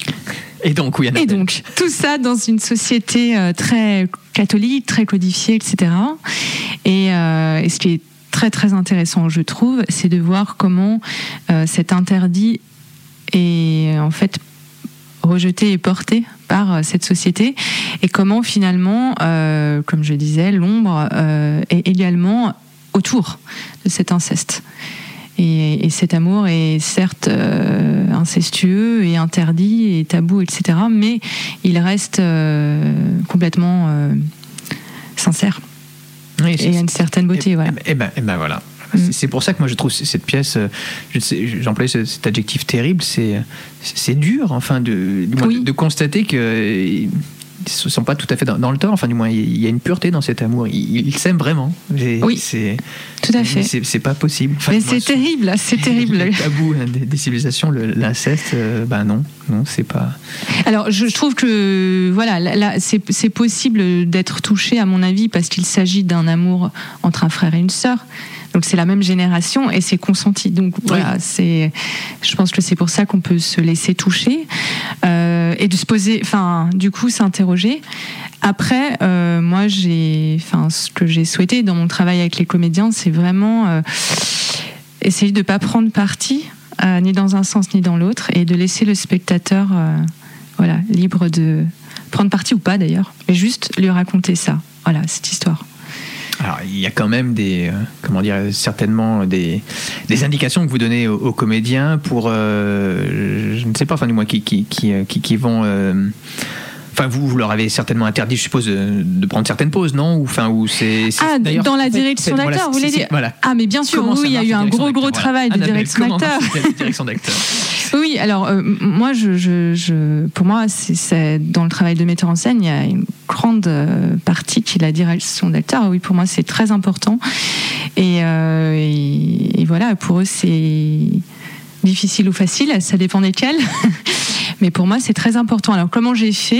Et donc, oui, Annabelle. Et donc, tout ça dans une société euh, très catholique, très codifiée, et cetera. Et, euh, et ce qui est très très intéressant, je trouve, c'est de voir comment euh, cet interdit est en fait rejeté et porté par euh, cette société, et comment finalement, euh, comme je disais, l'ombre euh, est également autour de cet inceste. Et, et cet amour est certes euh, incestueux et interdit et tabou, et cetera, mais il reste euh, complètement euh, sincère. Oui, et il y a une certaine beauté. Et, voilà. et, ben, et ben voilà. C'est, c'est pour ça que moi je trouve cette pièce, je sais, j'emploie cet adjectif terrible, c'est, c'est dur, enfin, de, oui. de, de constater que ils ne sont pas tout à fait dans, dans le tort. Enfin, du moins, il y a une pureté dans cet amour. Ils, ils s'aiment vraiment. Et oui, c'est, tout à fait. C'est, c'est pas possible. Enfin, mais moi, c'est terrible, c'est terrible. Le tabou des, des civilisations, le, l'inceste, euh, ben non, non, c'est pas. Alors, je, je trouve que voilà, là, là, c'est, c'est possible d'être touché, à mon avis, parce qu'il s'agit d'un amour entre un frère et une sœur. Donc c'est la même génération et c'est consenti. Donc voilà, oui. c'est, je pense que c'est pour ça qu'on peut se laisser toucher euh, et de se poser, enfin, du coup, s'interroger. Après, euh, moi, j'ai, enfin, ce que j'ai souhaité dans mon travail avec les comédiens, c'est vraiment euh, essayer de pas prendre parti, euh, ni dans un sens ni dans l'autre, et de laisser le spectateur, euh, voilà, libre de prendre parti ou pas d'ailleurs, mais juste lui raconter ça. Voilà, cette histoire. Alors, il y a quand même des, euh, comment dire, certainement des, des indications que vous donnez aux, aux comédiens pour, euh, je ne sais pas, enfin du moins qui, qui, qui, qui, qui vont. Euh, Enfin, vous, vous leur avez certainement interdit, je suppose, de, de prendre certaines pauses, non? Ou, enfin, où c'est, c'est, ah, dans la direction d'acteur, voilà, vous voulez dire? Voilà. Ah, mais bien sûr, oui, il y a eu un gros, gros travail voilà. de Annabelle, direction d'acteur. direction d'acteur. Oui, alors, euh, moi, je, je, je, pour moi, c'est, c'est, dans le travail de metteur en scène, il y a une grande euh, partie qui est la direction d'acteur. Oui, pour moi, c'est très important. Et, euh, et, et voilà, pour eux, c'est difficile ou facile, ça dépend desquels. Mais pour moi, c'est très important. Alors, comment j'ai fait ?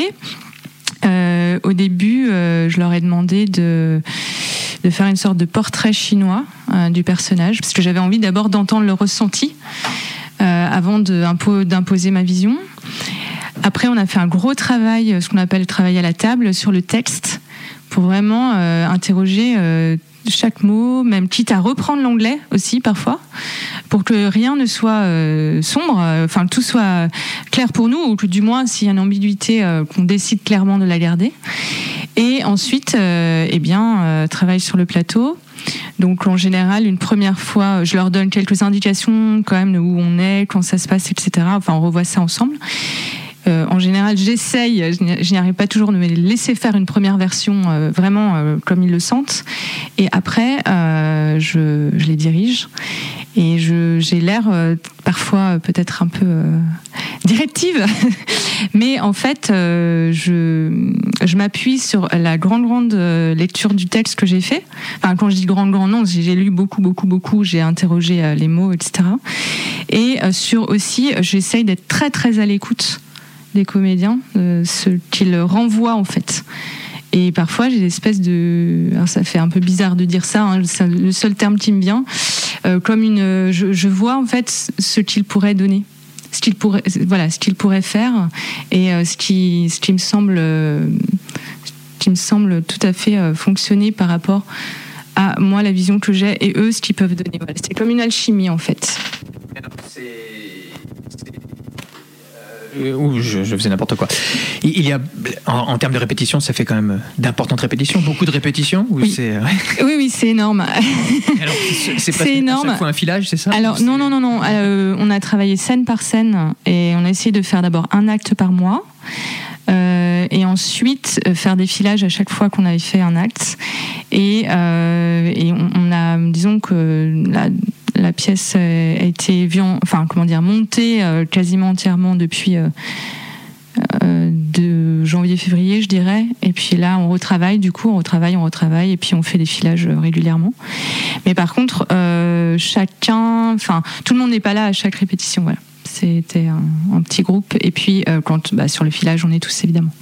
euh, Au début, euh, je leur ai demandé de, de faire une sorte de portrait chinois euh, du personnage, parce que j'avais envie d'abord d'entendre le ressenti euh, avant de, impo- d'imposer ma vision. Après, on a fait un gros travail, ce qu'on appelle le travail à la table, sur le texte, pour vraiment euh, interroger euh, chaque mot, même quitte à reprendre l'anglais aussi parfois, pour que rien ne soit euh, sombre, enfin euh, tout soit clair pour nous, ou que du moins s'il y a une ambiguïté, euh, qu'on décide clairement de la garder. Et ensuite, euh, eh bien, euh, travail sur le plateau. Donc en général, une première fois, je leur donne quelques indications quand même de où on est, quand ça se passe, et cetera. Enfin, on revoit ça ensemble. Euh, en général, j'essaye, je n'y arrive pas toujours, de me laisser faire une première version euh, vraiment euh, comme ils le sentent. Et après, euh, je, je les dirige. Et je, j'ai l'air euh, parfois peut-être un peu euh, directive. Mais en fait, euh, je, je m'appuie sur la grande, grande lecture du texte que j'ai fait. Enfin, quand je dis grande, grande, non, j'ai, j'ai lu beaucoup, beaucoup, beaucoup. J'ai interrogé euh, les mots, et cetera. Et euh, sur aussi, j'essaye d'être très, très à l'écoute des comédiens, euh, ce qu'ils renvoient en fait. Et parfois j'ai des espèces de, alors ça fait un peu bizarre de dire ça, hein, c'est le seul terme qui me vient, euh, comme une, je, je vois en fait ce qu'ils pourraient donner, ce qu'ils pourraient, voilà, ce qu'ils pourraient faire, et euh, ce qui, ce qui me semble, euh, qui me semble tout à fait euh, fonctionner par rapport à moi, la vision que j'ai, et eux ce qu'ils peuvent donner. Voilà, c'est comme une alchimie en fait. C'est Euh, ou je, je faisais n'importe quoi. Il, il y a, en, en termes de répétition, ça fait quand même d'importantes répétitions, beaucoup de répétitions. Ou oui. C'est, ouais. oui, oui, c'est énorme. Alors, c'est, c'est, c'est énorme. À chaque fois un filage, c'est ça? Alors non, non, non, non. Euh, on a travaillé scène par scène et on a essayé de faire d'abord un acte par mois. Euh, et ensuite euh, faire des filages à chaque fois qu'on avait fait un acte. Et, euh, et on, on a, disons que la La pièce a été enfin, comment dire, montée euh, quasiment entièrement depuis euh, euh, de janvier-février, je dirais. Et puis là, on retravaille, du coup, on retravaille, on retravaille, et puis on fait des filages régulièrement. Mais par contre, euh, chacun, enfin, tout le monde n'est pas là à chaque répétition. Voilà. C'était un, un petit groupe. Et puis, euh, quand, bah, sur le filage, on est tous, évidemment.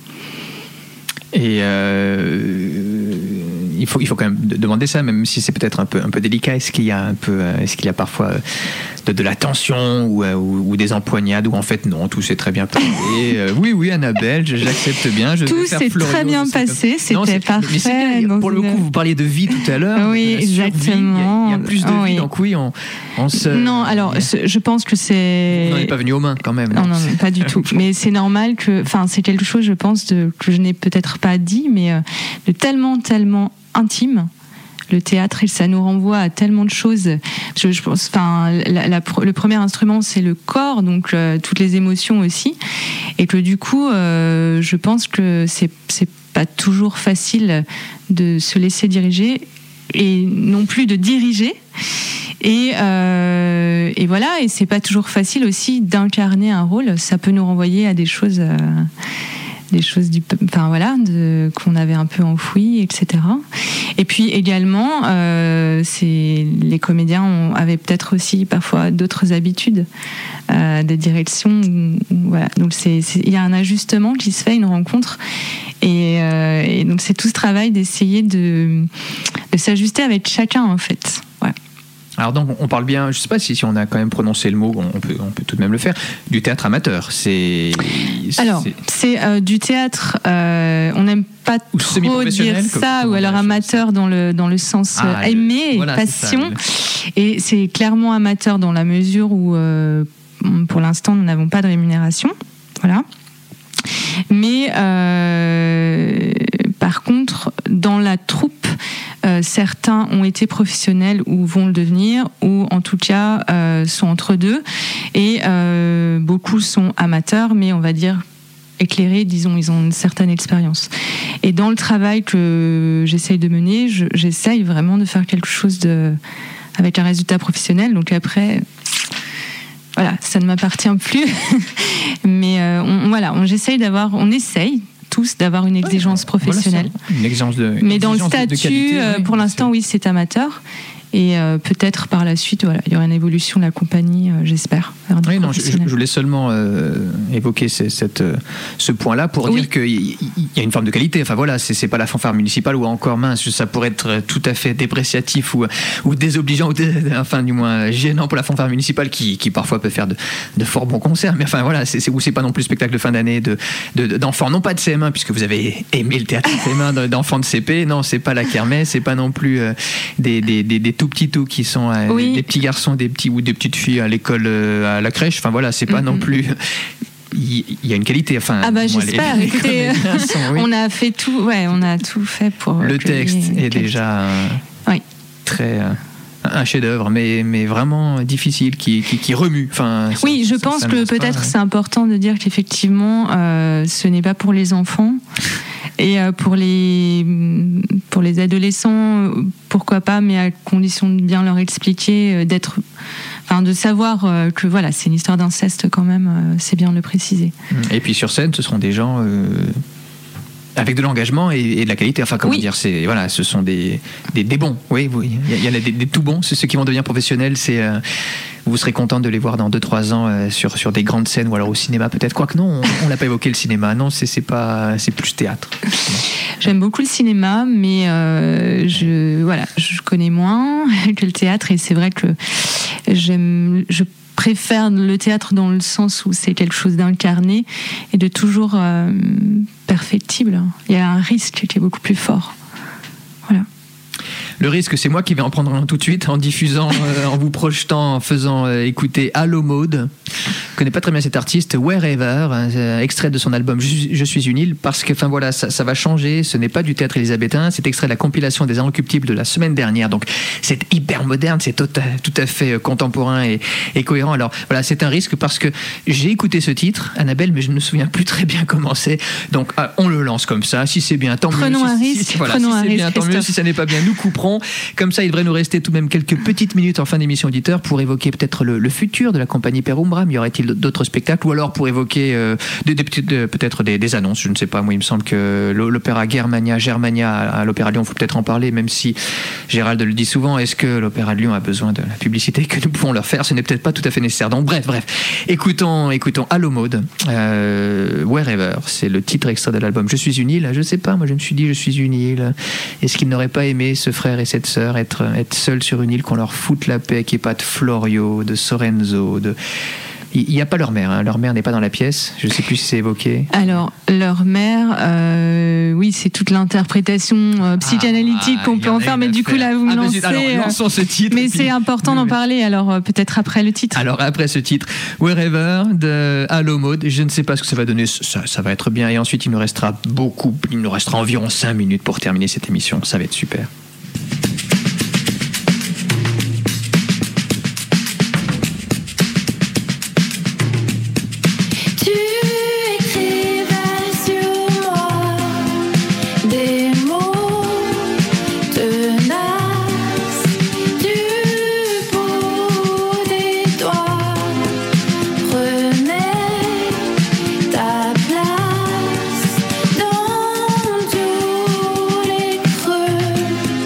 Et euh, il faut il faut quand même demander ça, même si c'est peut-être un peu un peu délicat. Est-ce qu'il y a un peu est-ce qu'il y a parfois de, de la tension ou, ou, ou des empoignades ou en fait non, tout s'est très bien passé. euh, oui oui Annabelle, j'accepte bien. Je tout s'est Florio, très bien passé, c'était non, c'est, parfait. Mais c'est bien, pour le coup, vous parliez de vie tout à l'heure. Oui, exactement. Il y, a, il y a plus de oui. vie, donc oui, on, on se. Non, alors je pense que c'est. Vous n'en êtes pas venu aux mains quand même. Non, non, non, pas du tout. Mais c'est normal que, enfin, c'est quelque chose, je pense, de, que je n'ai peut-être pas dit, mais euh, de tellement, tellement intime. Le théâtre, ça nous renvoie à tellement de choses. Je, je pense, enfin, la, la, le premier instrument, c'est le corps, donc euh, toutes les émotions aussi, et que du coup, euh, je pense que c'est c'est pas toujours facile de se laisser diriger et non plus de diriger. Et, euh, et voilà, et c'est pas toujours facile aussi d'incarner un rôle. Ça peut nous renvoyer à des choses. Euh, des choses du, enfin voilà, de, qu'on avait un peu enfouies, et cetera. Et puis également, euh, c'est, les comédiens ont, avaient peut-être aussi parfois d'autres habitudes euh, de direction. Voilà. Donc c'est, c'est, il y a un ajustement qui se fait, une rencontre. Et, euh, et donc c'est tout ce travail d'essayer de, de s'ajuster avec chacun en fait. Voilà. Alors donc on parle bien, je ne sais pas si, si on a quand même prononcé le mot, on peut, on peut tout de même le faire, du théâtre amateur. C'est, c'est... Alors c'est euh, du théâtre, euh, on n'aime pas ou trop dire ça, ou alors amateur dans le, dans le sens ah, aimé, voilà, passion. C'est ça, et c'est clairement amateur dans la mesure où euh, pour l'instant nous n'avons pas de rémunération. Voilà. Mais euh, par contre, dans la troupe, euh, certains ont été professionnels ou vont le devenir, ou en tout cas euh, sont entre deux. Et euh, beaucoup sont amateurs, mais on va dire éclairés, disons, ils ont une certaine expérience. Et dans le travail que j'essaye de mener, je, j'essaye vraiment de faire quelque chose de, avec un résultat professionnel. Donc après... Voilà, ça ne m'appartient plus, mais euh, on, voilà, on j'essaye d'avoir, on essaye tous d'avoir une exigence professionnelle. Voilà, une exigence de. Mais dans le statut, de qualité, euh, oui, pour l'instant, c'est... oui, c'est amateur. Et euh, peut-être par la suite, voilà, il y aura une évolution de la compagnie, euh, j'espère. Vers oui, non, je, je voulais seulement euh, évoquer ces, cette, euh, ce point-là pour oui. dire qu'il y, y a une forme de qualité. Enfin voilà, c'est, c'est pas la fanfare municipale ou encore mince, ça pourrait être tout à fait dépréciatif ou, ou désobligeant, ou dé, enfin du moins gênant pour la fanfare municipale qui, qui parfois peut faire de, de fort bons concerts. Mais enfin voilà, c'est, c'est, ou c'est pas non plus spectacle de fin d'année de, de, d'enfants, non pas de C M un, puisque vous avez aimé le théâtre C M un d'enfants de C P. Non, c'est pas la kermesse, c'est pas non plus euh, des, des, des, des tout petits tout qui sont euh, oui. des, des petits garçons, des petits ou des petites filles à l'école, euh, à la crèche. Enfin voilà, c'est pas mm-hmm. non plus. Il y a une qualité. Enfin, ah bah moi, j'espère. Les, les sont, oui. On a fait tout. Ouais, on a tout fait pour. Le texte est déjà euh, oui. très. Euh, un chef-d'œuvre, mais, mais vraiment difficile, qui, qui, qui remue. Enfin, ça, oui, je ça, pense ça que peut-être pas, ouais. c'est important de dire qu'effectivement, euh, ce n'est pas pour les enfants. Et euh, pour les, pour les adolescents, pourquoi pas, mais à condition de bien leur expliquer, euh, d'être, enfin, de savoir euh, que voilà, c'est une histoire d'inceste quand même, euh, c'est bien de le préciser. Et puis sur scène, ce seront des gens... Euh... avec de l'engagement et, et de la qualité. Enfin, comment oui. dire, c'est voilà, ce sont des des, des bons. Oui, oui. Il y en a des, des tout bons. C'est ceux qui vont devenir professionnels. C'est euh, vous serez content de les voir dans deux trois ans euh, sur sur des grandes scènes ou alors au cinéma peut-être. Quoique non, on, on l'a pas évoqué le cinéma. Non, c'est c'est pas c'est plus théâtre. J'aime beaucoup le cinéma, mais euh, je voilà, je connais moins que le théâtre et c'est vrai que j'aime je préfère le théâtre dans le sens où c'est quelque chose d'incarné et de toujours euh, perfectible. Il y a un risque qui est beaucoup plus fort. Voilà. Le risque, c'est moi qui vais en prendre un tout de suite en diffusant, euh, en vous projetant, en faisant euh, écouter Allo Mode. Je connais pas très bien cet artiste, Wherever, un extrait de son album Je, Je suis une île, parce que, enfin voilà, ça, ça va changer. Ce n'est pas du théâtre élisabétain, c'est extrait de la compilation des Inrecuptibles de la semaine dernière. Donc, c'est hyper moderne, c'est tout à, tout à fait contemporain et, et cohérent. Alors, voilà, c'est un risque parce que j'ai écouté ce titre, Annabelle, mais je ne me souviens plus très bien comment c'est. Donc, ah, on le lance comme ça. Si c'est bien, tant prenons mieux. Un Si, risque, si, voilà, prenons si un c'est risque, bien, tant mieux. Si ça n'est pas bien, nous couperons. Comme ça, il devrait nous rester tout de même quelques petites minutes en fin d'émission auditeur pour évoquer peut-être le, le futur de la compagnie Perumbram. Y aurait-il d'autres spectacles ou alors pour évoquer euh, des, des, des, peut-être des, des annonces. Je ne sais pas. Moi, il me semble que l'opéra Germania, Germania à l'Opéra de Lyon, il faut peut-être en parler, même si Gérald le dit souvent. Est-ce que l'Opéra de Lyon a besoin de la publicité que nous pouvons leur faire? Ce n'est peut-être pas tout à fait nécessaire. Donc, bref, bref. Écoutons, écoutons Allo Mode, euh, Wherever. C'est le titre extrait de l'album Je suis une île. Je ne sais pas. Moi, je me suis dit, je suis une île. Est-ce qu'ils n'auraient pas aimé ce frère et cette sœur être, être seuls sur une île, qu'on leur foute la paix, qu'il n'y ait pas de Florio, de Sorenzo, de... Il n'y a pas leur mère, hein. Leur mère n'est pas dans la pièce. Je ne sais plus si c'est évoqué. Alors, leur mère, euh, oui, c'est toute l'interprétation euh, psychanalytique ah, qu'on peut en faire, mais du coup, là, vous me ah, lancez. Alors, lançons ce titre. Mais c'est important d'en parler, alors euh, peut-être après le titre. Alors, après ce titre, Wherever de Allo Mode, je ne sais pas ce que ça va donner, ça, ça va être bien. Et ensuite, il nous restera beaucoup, il nous restera environ cinq minutes pour terminer cette émission. Ça va être super. Place dans tous les creux.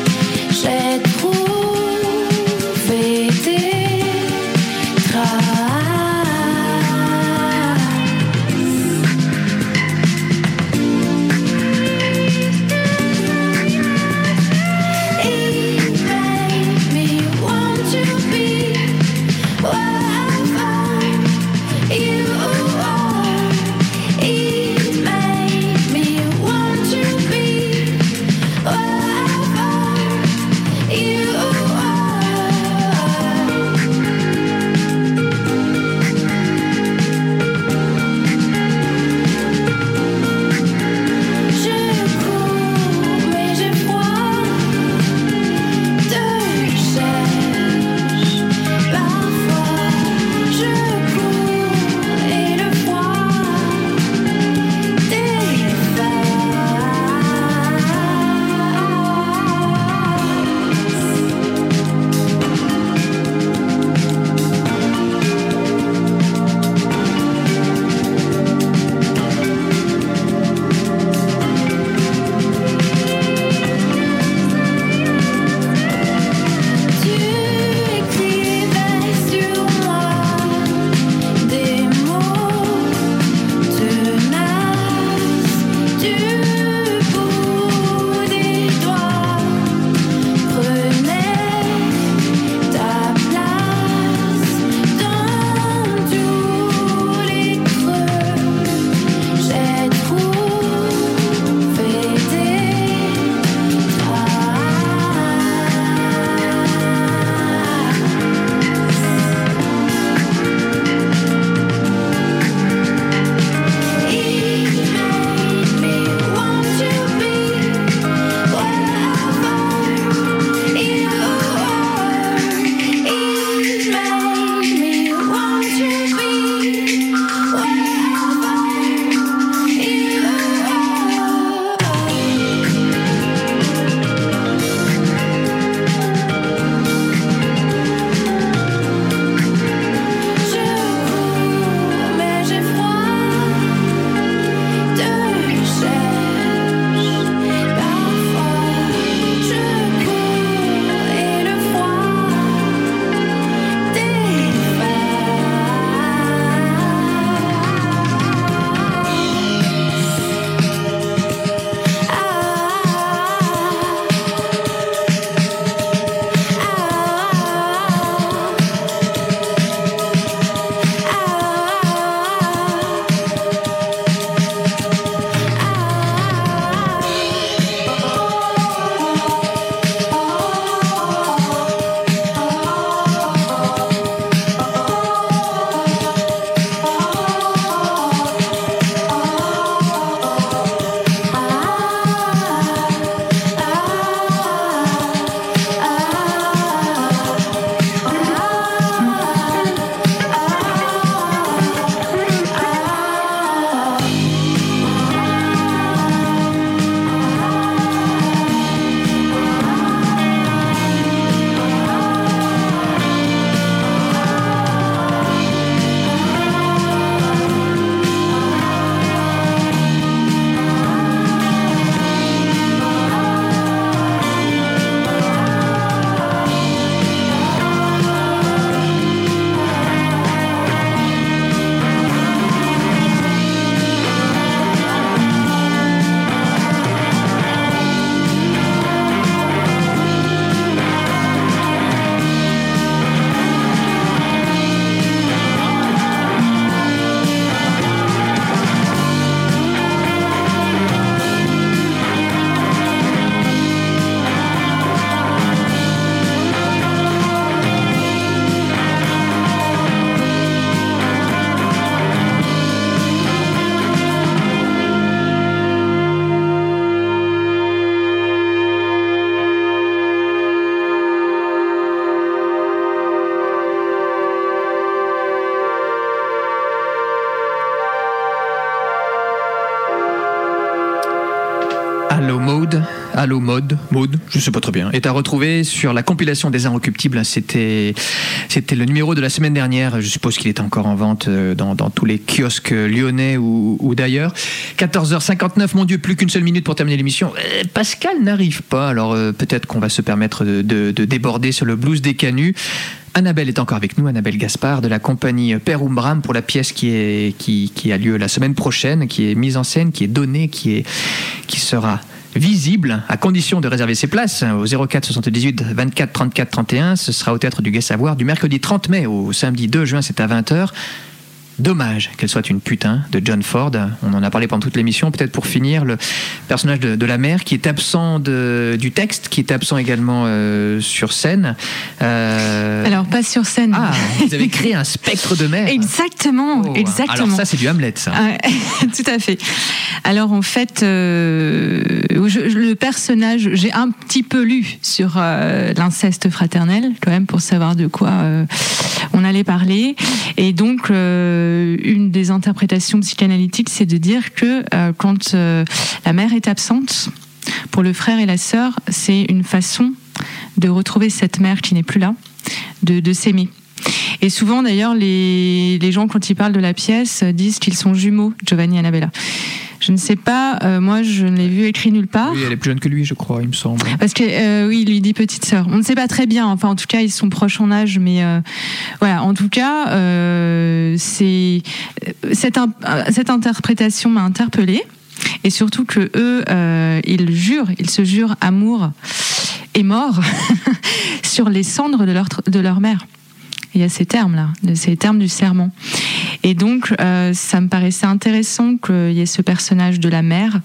Allo Mode, Allo Mode, Mode, je sais pas très bien, est à retrouver sur la compilation des Inrecuptibles. C'était, c'était le numéro de la semaine dernière. Je suppose qu'il est encore en vente dans, dans tous les kiosques lyonnais ou, ou d'ailleurs. quatorze heures cinquante-neuf, mon Dieu, plus qu'une seule minute pour terminer l'émission. Euh, Pascal n'arrive pas, alors euh, peut-être qu'on va se permettre de, de, de déborder sur le blues des canuts. Annabelle est encore avec nous, Annabelle Gaspard de la compagnie Père Umbram pour la pièce qui, est, qui, qui a lieu la semaine prochaine, qui est mise en scène, qui est donnée, qui, est, qui sera visible à condition de réserver ses places au zéro quatre soixante-dix-huit vingt-quatre trente-quatre trente et un. Ce sera au Théâtre du Gai Savoir du mercredi trente mai au samedi deux juin, c'est à vingt heures. Dommage qu'elle soit une putain de John Ford. On en a parlé pendant toute l'émission. Peut-être pour finir, le personnage de, de la mère qui est absent de, du texte, qui est absent également euh, sur scène. Euh... Alors, pas sur scène. Ah, vous avez créé un spectre de mère. Exactement, oh. exactement. Alors ça, c'est du Hamlet, ça. Ah, tout à fait. Alors, en fait, euh, je, le personnage, j'ai un petit peu lu sur euh, l'inceste fraternel, quand même, pour savoir de quoi euh, on allait parler. Et donc, euh, une des interprétations psychanalytiques, c'est de dire que euh, quand euh, la mère est absente, pour le frère et la sœur, c'est une façon de retrouver cette mère qui n'est plus là, de, de s'aimer. Et souvent, d'ailleurs, les, les gens, quand ils parlent de la pièce, disent qu'ils sont jumeaux, Giovanni et Annabella. Je ne sais pas, euh, moi je ne l'ai vu écrit nulle part. Oui, elle est plus jeune que lui, je crois, il me semble. Parce que euh, oui, il lui dit petite sœur. On ne sait pas très bien, enfin en tout cas ils sont proches en âge, mais euh, voilà, en tout cas, euh, c'est cette, cette interprétation m'a interpellée. Et surtout que eux, euh, ils jurent, ils se jurent amour et mort sur les cendres de leur, de leur mère. Il y a ces termes-là, ces termes du serment. Et donc, euh, ça me paraissait intéressant qu'il y ait ce personnage de la mère.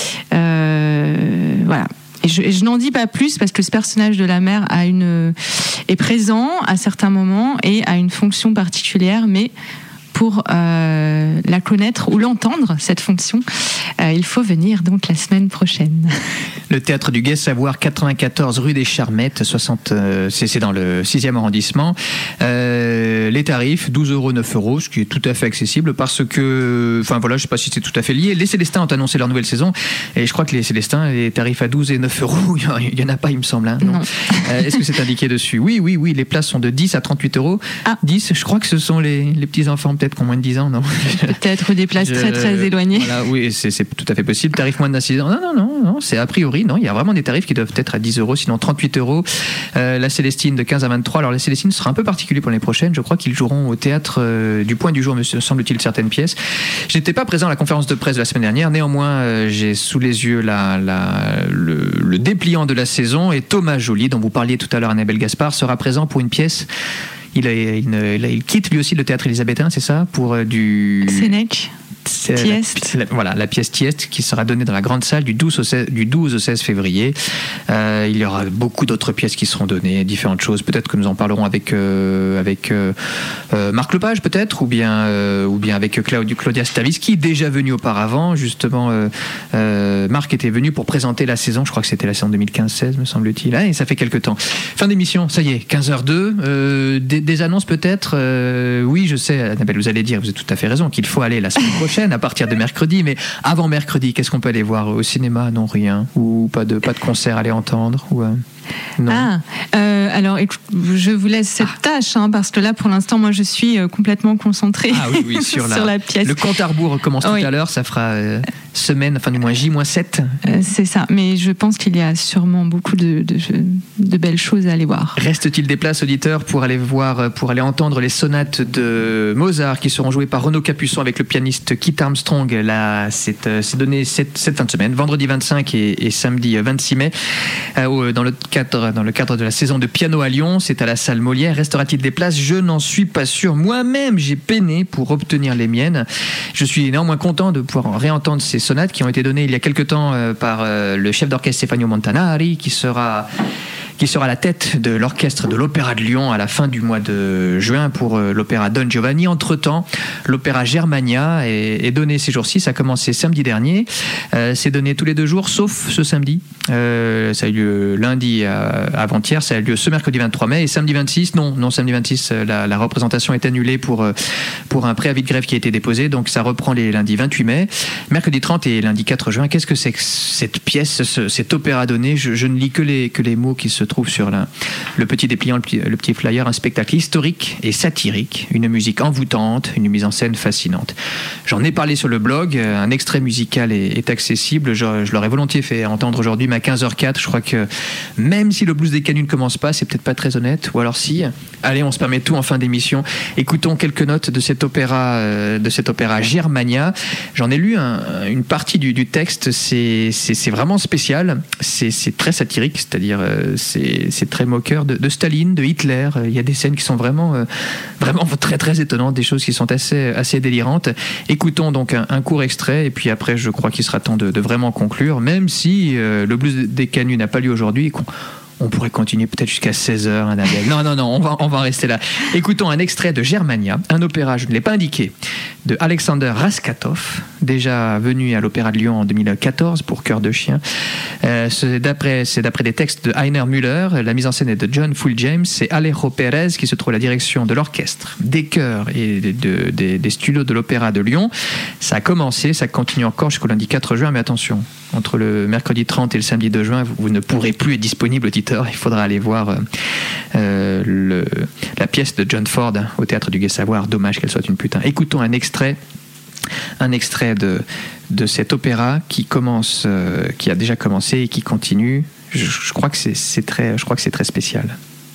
Euh, voilà. Et je, et je n'en dis pas plus parce que ce personnage de la mère a une, est présent à certains moments et a une fonction particulière, mais pour euh, la connaître ou l'entendre, cette fonction, euh, il faut venir donc la semaine prochaine. Le Théâtre du Gai Savoir, quatre-vingt-quatorze rue des Charmettes, soixante, euh, c'est, c'est dans le sixième arrondissement. Euh, les tarifs, douze euros, neuf euros, ce qui est tout à fait accessible parce que, enfin voilà, je ne sais pas si c'est tout à fait lié. Les Célestins ont annoncé leur nouvelle saison et je crois que les Célestins, les tarifs à douze et neuf euros, il n'y en a pas, il me semble. Hein, non. Non. Euh, est-ce que c'est indiqué dessus ? Oui, oui, oui, les places sont de dix à trente-huit euros. Ah. dix, je crois que ce sont les, les petits-enfants, peut-être qui ont moins de dix ans, non ? Peut-être des places je, très très éloignées. Voilà, oui, c'est, c'est tout à fait possible. Tarif moins de six ans. Non, non, non, non, c'est a priori, non, il y a vraiment des tarifs qui doivent être à dix euros, sinon trente-huit euros. Euh, la Célestine de quinze à vingt-trois. Alors la Célestine sera un peu particulier pour l'année prochaine. Je crois qu'ils joueront au théâtre euh, du Point du Jour, me semble-t-il, certaines pièces. J'étais pas présent à la conférence de presse de la semaine dernière. Néanmoins, euh, j'ai sous les yeux la, la, le, le dépliant de la saison et Thomas Joly, dont vous parliez tout à l'heure, Annabelle Gaspard, sera présent pour une pièce. Il, a, il, il, il quitte lui aussi le théâtre élisabétain, c'est ça, pour euh, du Sénèque. Tieste. La, voilà, la pièce Tieste qui sera donnée dans la grande salle du douze au seize, du douze au seize février. Euh, il y aura beaucoup d'autres pièces qui seront données, différentes choses. Peut-être que nous en parlerons avec, euh, avec euh, euh, Marc Lepage, peut-être, ou bien, euh, ou bien avec Claudia, Claudia Stavisky, déjà venue auparavant. Justement, euh, euh, Marc était venu pour présenter la saison, je crois que c'était la saison deux mille quinze seize, me semble-t-il. Ah, et ça fait quelques temps. Fin d'émission, ça y est, quinze heures deux. Euh, des, des annonces peut-être euh, oui, je sais, Annabelle, vous allez dire, vous avez tout à fait raison, qu'il faut aller la semaine prochaine à partir de mercredi, mais avant mercredi, qu'est-ce qu'on peut aller voir au cinéma ? Non, rien. Ou pas de, pas de concert à aller entendre ou, euh, non. Ah, euh, alors écoute, je vous laisse cette ah. tâche, hein, parce que là, pour l'instant, moi, je suis euh, complètement concentrée ah, oui, oui, sur, sur la, la pièce. Le compte à rebours recommence oui. tout à l'heure, ça fera euh, semaine, enfin du moins J sept. Euh, c'est ça, mais je pense qu'il y a sûrement beaucoup de, de, de belles choses à aller voir. Reste-t-il des places, auditeurs, pour aller voir, pour aller entendre les sonates de Mozart qui seront jouées par Renaud Capuçon avec le pianiste Keith Armstrong. Là, c'est, c'est donné cette, cette fin de semaine, vendredi vingt-cinq et, et samedi vingt-six mai, euh, dans le cadre, dans le cadre de la saison de piano à Lyon. C'est à la salle Molière. Restera-t-il des places ? Je n'en suis pas sûr. Moi-même, j'ai peiné pour obtenir les miennes. Je suis néanmoins content de pouvoir réentendre ces sonates qui ont été données il y a quelque temps euh, par euh, le chef d'orchestre Stefano Montanari, qui sera qui sera à la tête de l'orchestre de l'Opéra de Lyon à la fin du mois de juin pour l'opéra Don Giovanni. Entre-temps, l'opéra Germania est, est donné ces jours-ci. Ça a commencé samedi dernier. Euh, c'est donné tous les deux jours, sauf ce samedi. Euh, ça a eu lieu lundi euh, avant-hier. Ça a eu lieu ce mercredi vingt-trois mai. Et samedi vingt-six, non, non samedi vingt-six, la, la représentation est annulée pour, pour un préavis de grève qui a été déposé. Donc ça reprend les lundis vingt-huit mai, mercredi trente et lundi quatre juin. Qu'est-ce que c'est que cette pièce, ce, cet opéra donné? je, je ne lis que les, que les mots qui se trouvent sur la, le petit dépliant, le petit, le petit flyer. Un spectacle historique et satirique, une musique envoûtante, une mise en scène fascinante. J'en ai parlé sur le blog, un extrait musical est, est accessible. Je, je l'aurais volontiers fait entendre aujourd'hui, mais à quinze heures quatre, je crois que même si le blues des Canuts ne commence pas, c'est peut-être pas très honnête, ou alors si. Allez, on se permet tout en fin d'émission. Écoutons quelques notes de cet opéra, euh, de cet opéra Germania. J'en ai lu un, une partie du, du texte. C'est, c'est, c'est vraiment spécial. C'est, c'est très satirique, c'est-à-dire euh, c'est, c'est très moqueur de, de Staline, de Hitler. Il y a des scènes qui sont vraiment, euh, vraiment très très étonnantes, des choses qui sont assez, assez délirantes. Écoutons donc un, un court extrait, et puis après, je crois qu'il sera temps de, de vraiment conclure, même si euh, le blues des Canuts n'a pas lieu aujourd'hui et qu'on On pourrait continuer peut-être jusqu'à seize heures, Annabelle. Non, non, non, on va, on va rester là. Écoutons un extrait de Germania, un opéra, je ne l'ai pas indiqué, de Alexander Raskatov, déjà venu à l'Opéra de Lyon en deux mille quatorze pour Cœur de chien. Euh, c'est, d'après, c'est d'après des textes de Heiner Müller, la mise en scène est de John Full-James, c'est Alejo Pérez qui se trouve à la direction de l'orchestre, des chœurs et de, de, de, des studios de l'Opéra de Lyon. Ça a commencé, ça continue encore jusqu'au lundi quatre juin, mais attention, entre le mercredi trente et le samedi deux juin, vous, vous ne pourrez plus être disponible, auditeur. Il faudra aller voir euh, euh, le, la pièce de John Ford au Théâtre du Gai-Savoir. Dommage qu'elle soit une putain. Écoutons un extrait, un extrait de, de cet opéra qui commence, euh, qui a déjà commencé et qui continue. Je, je crois que c'est, c'est très, je crois que c'est très spécial.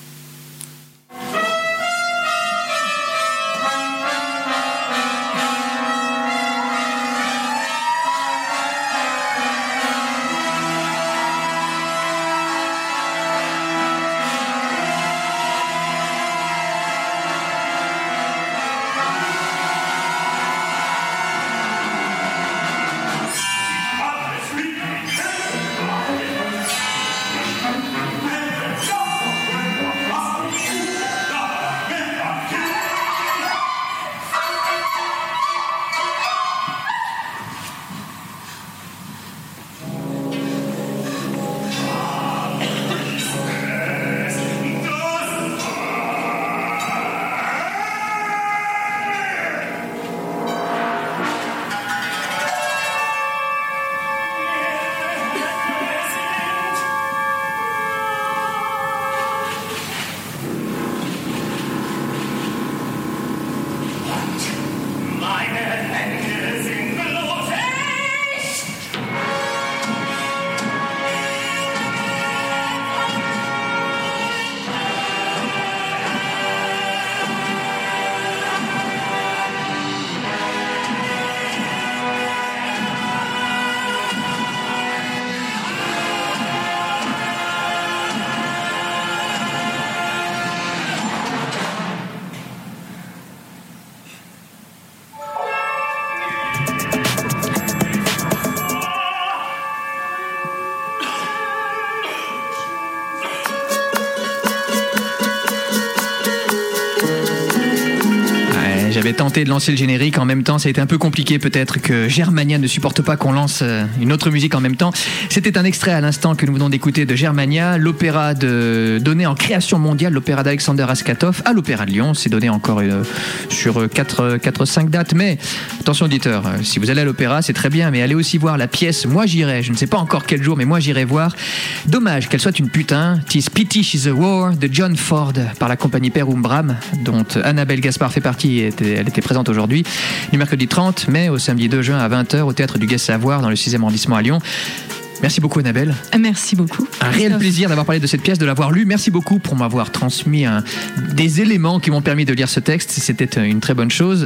J'avais tenté de lancer le générique en même temps, ça a été un peu compliqué, peut-être que Germania ne supporte pas qu'on lance une autre musique en même temps. C'était un extrait à l'instant que nous venons d'écouter de Germania, l'opéra de, donné en création mondiale, l'opéra d'Alexander Raskatov à l'Opéra de Lyon. C'est donné encore euh, sur quatre cinq dates, mais attention auditeur, si vous allez à l'opéra, c'est très bien, mais allez aussi voir la pièce Moi j'irai, je ne sais pas encore quel jour, mais moi j'irai voir. Dommage qu'elle soit une putain, Tis Pity She's a War de John Ford par la compagnie Per Umbram, dont Annabelle Gaspard fait partie et était elle était présente aujourd'hui, du mercredi trente mai au samedi deux juin à vingt heures au Théâtre du Gai-Savoir dans le sixième arrondissement à Lyon. Merci beaucoup Annabelle. Merci beaucoup. Un réel plaisir d'avoir parlé de cette pièce, de l'avoir lue. Merci beaucoup pour m'avoir transmis un, des éléments qui m'ont permis de lire ce texte. C'était une très bonne chose.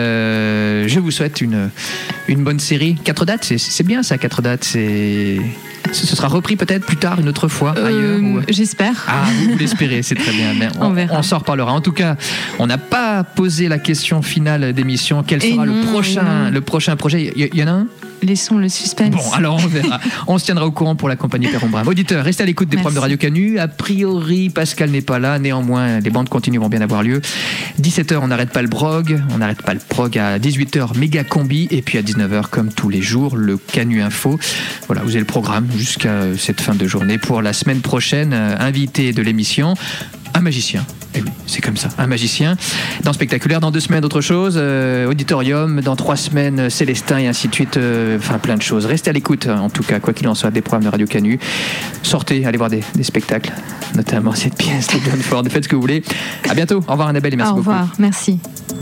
Euh, je vous souhaite une, une bonne série. Quatre dates, c'est, c'est bien ça, quatre dates. C'est... Ce sera repris peut-être plus tard, une autre fois, euh, ailleurs ou... J'espère. Ah, vous, vous l'espérez, c'est très bien. Mais on, on, on s'en reparlera. En tout cas, on n'a pas posé la question finale d'émission. Quel sera le prochain, le prochain projet ? Il y, y en a un ? laissons le suspense. Bon, alors on verra. On se tiendra au courant pour la compagnie Perron Brave. Auditeurs, restez à l'écoute des programmes de Radio Canu. A priori, Pascal n'est pas là. Néanmoins, les bandes continueront bien d'avoir lieu. dix-sept heures, on n'arrête pas le brog. On n'arrête pas le prog. À dix-huit heures, méga combi. Et puis à dix-neuf heures, comme tous les jours, le Canu Info. Voilà, vous avez le programme jusqu'à cette fin de journée. Pour la semaine prochaine, invité de l'émission, un magicien. Et oui, c'est comme ça, un magicien. Dans Spectaculaire, dans deux semaines, d'autres choses. Euh, auditorium, dans trois semaines, Célestin et ainsi de suite. Euh, enfin, plein de choses. Restez à l'écoute, en tout cas, quoi qu'il en soit, des programmes de Radio Canu. Sortez, allez voir des, des spectacles, notamment cette pièce de John Ford. Faites ce que vous voulez. À bientôt. Au revoir, Annabelle, et merci beaucoup. Au revoir, beaucoup. Merci.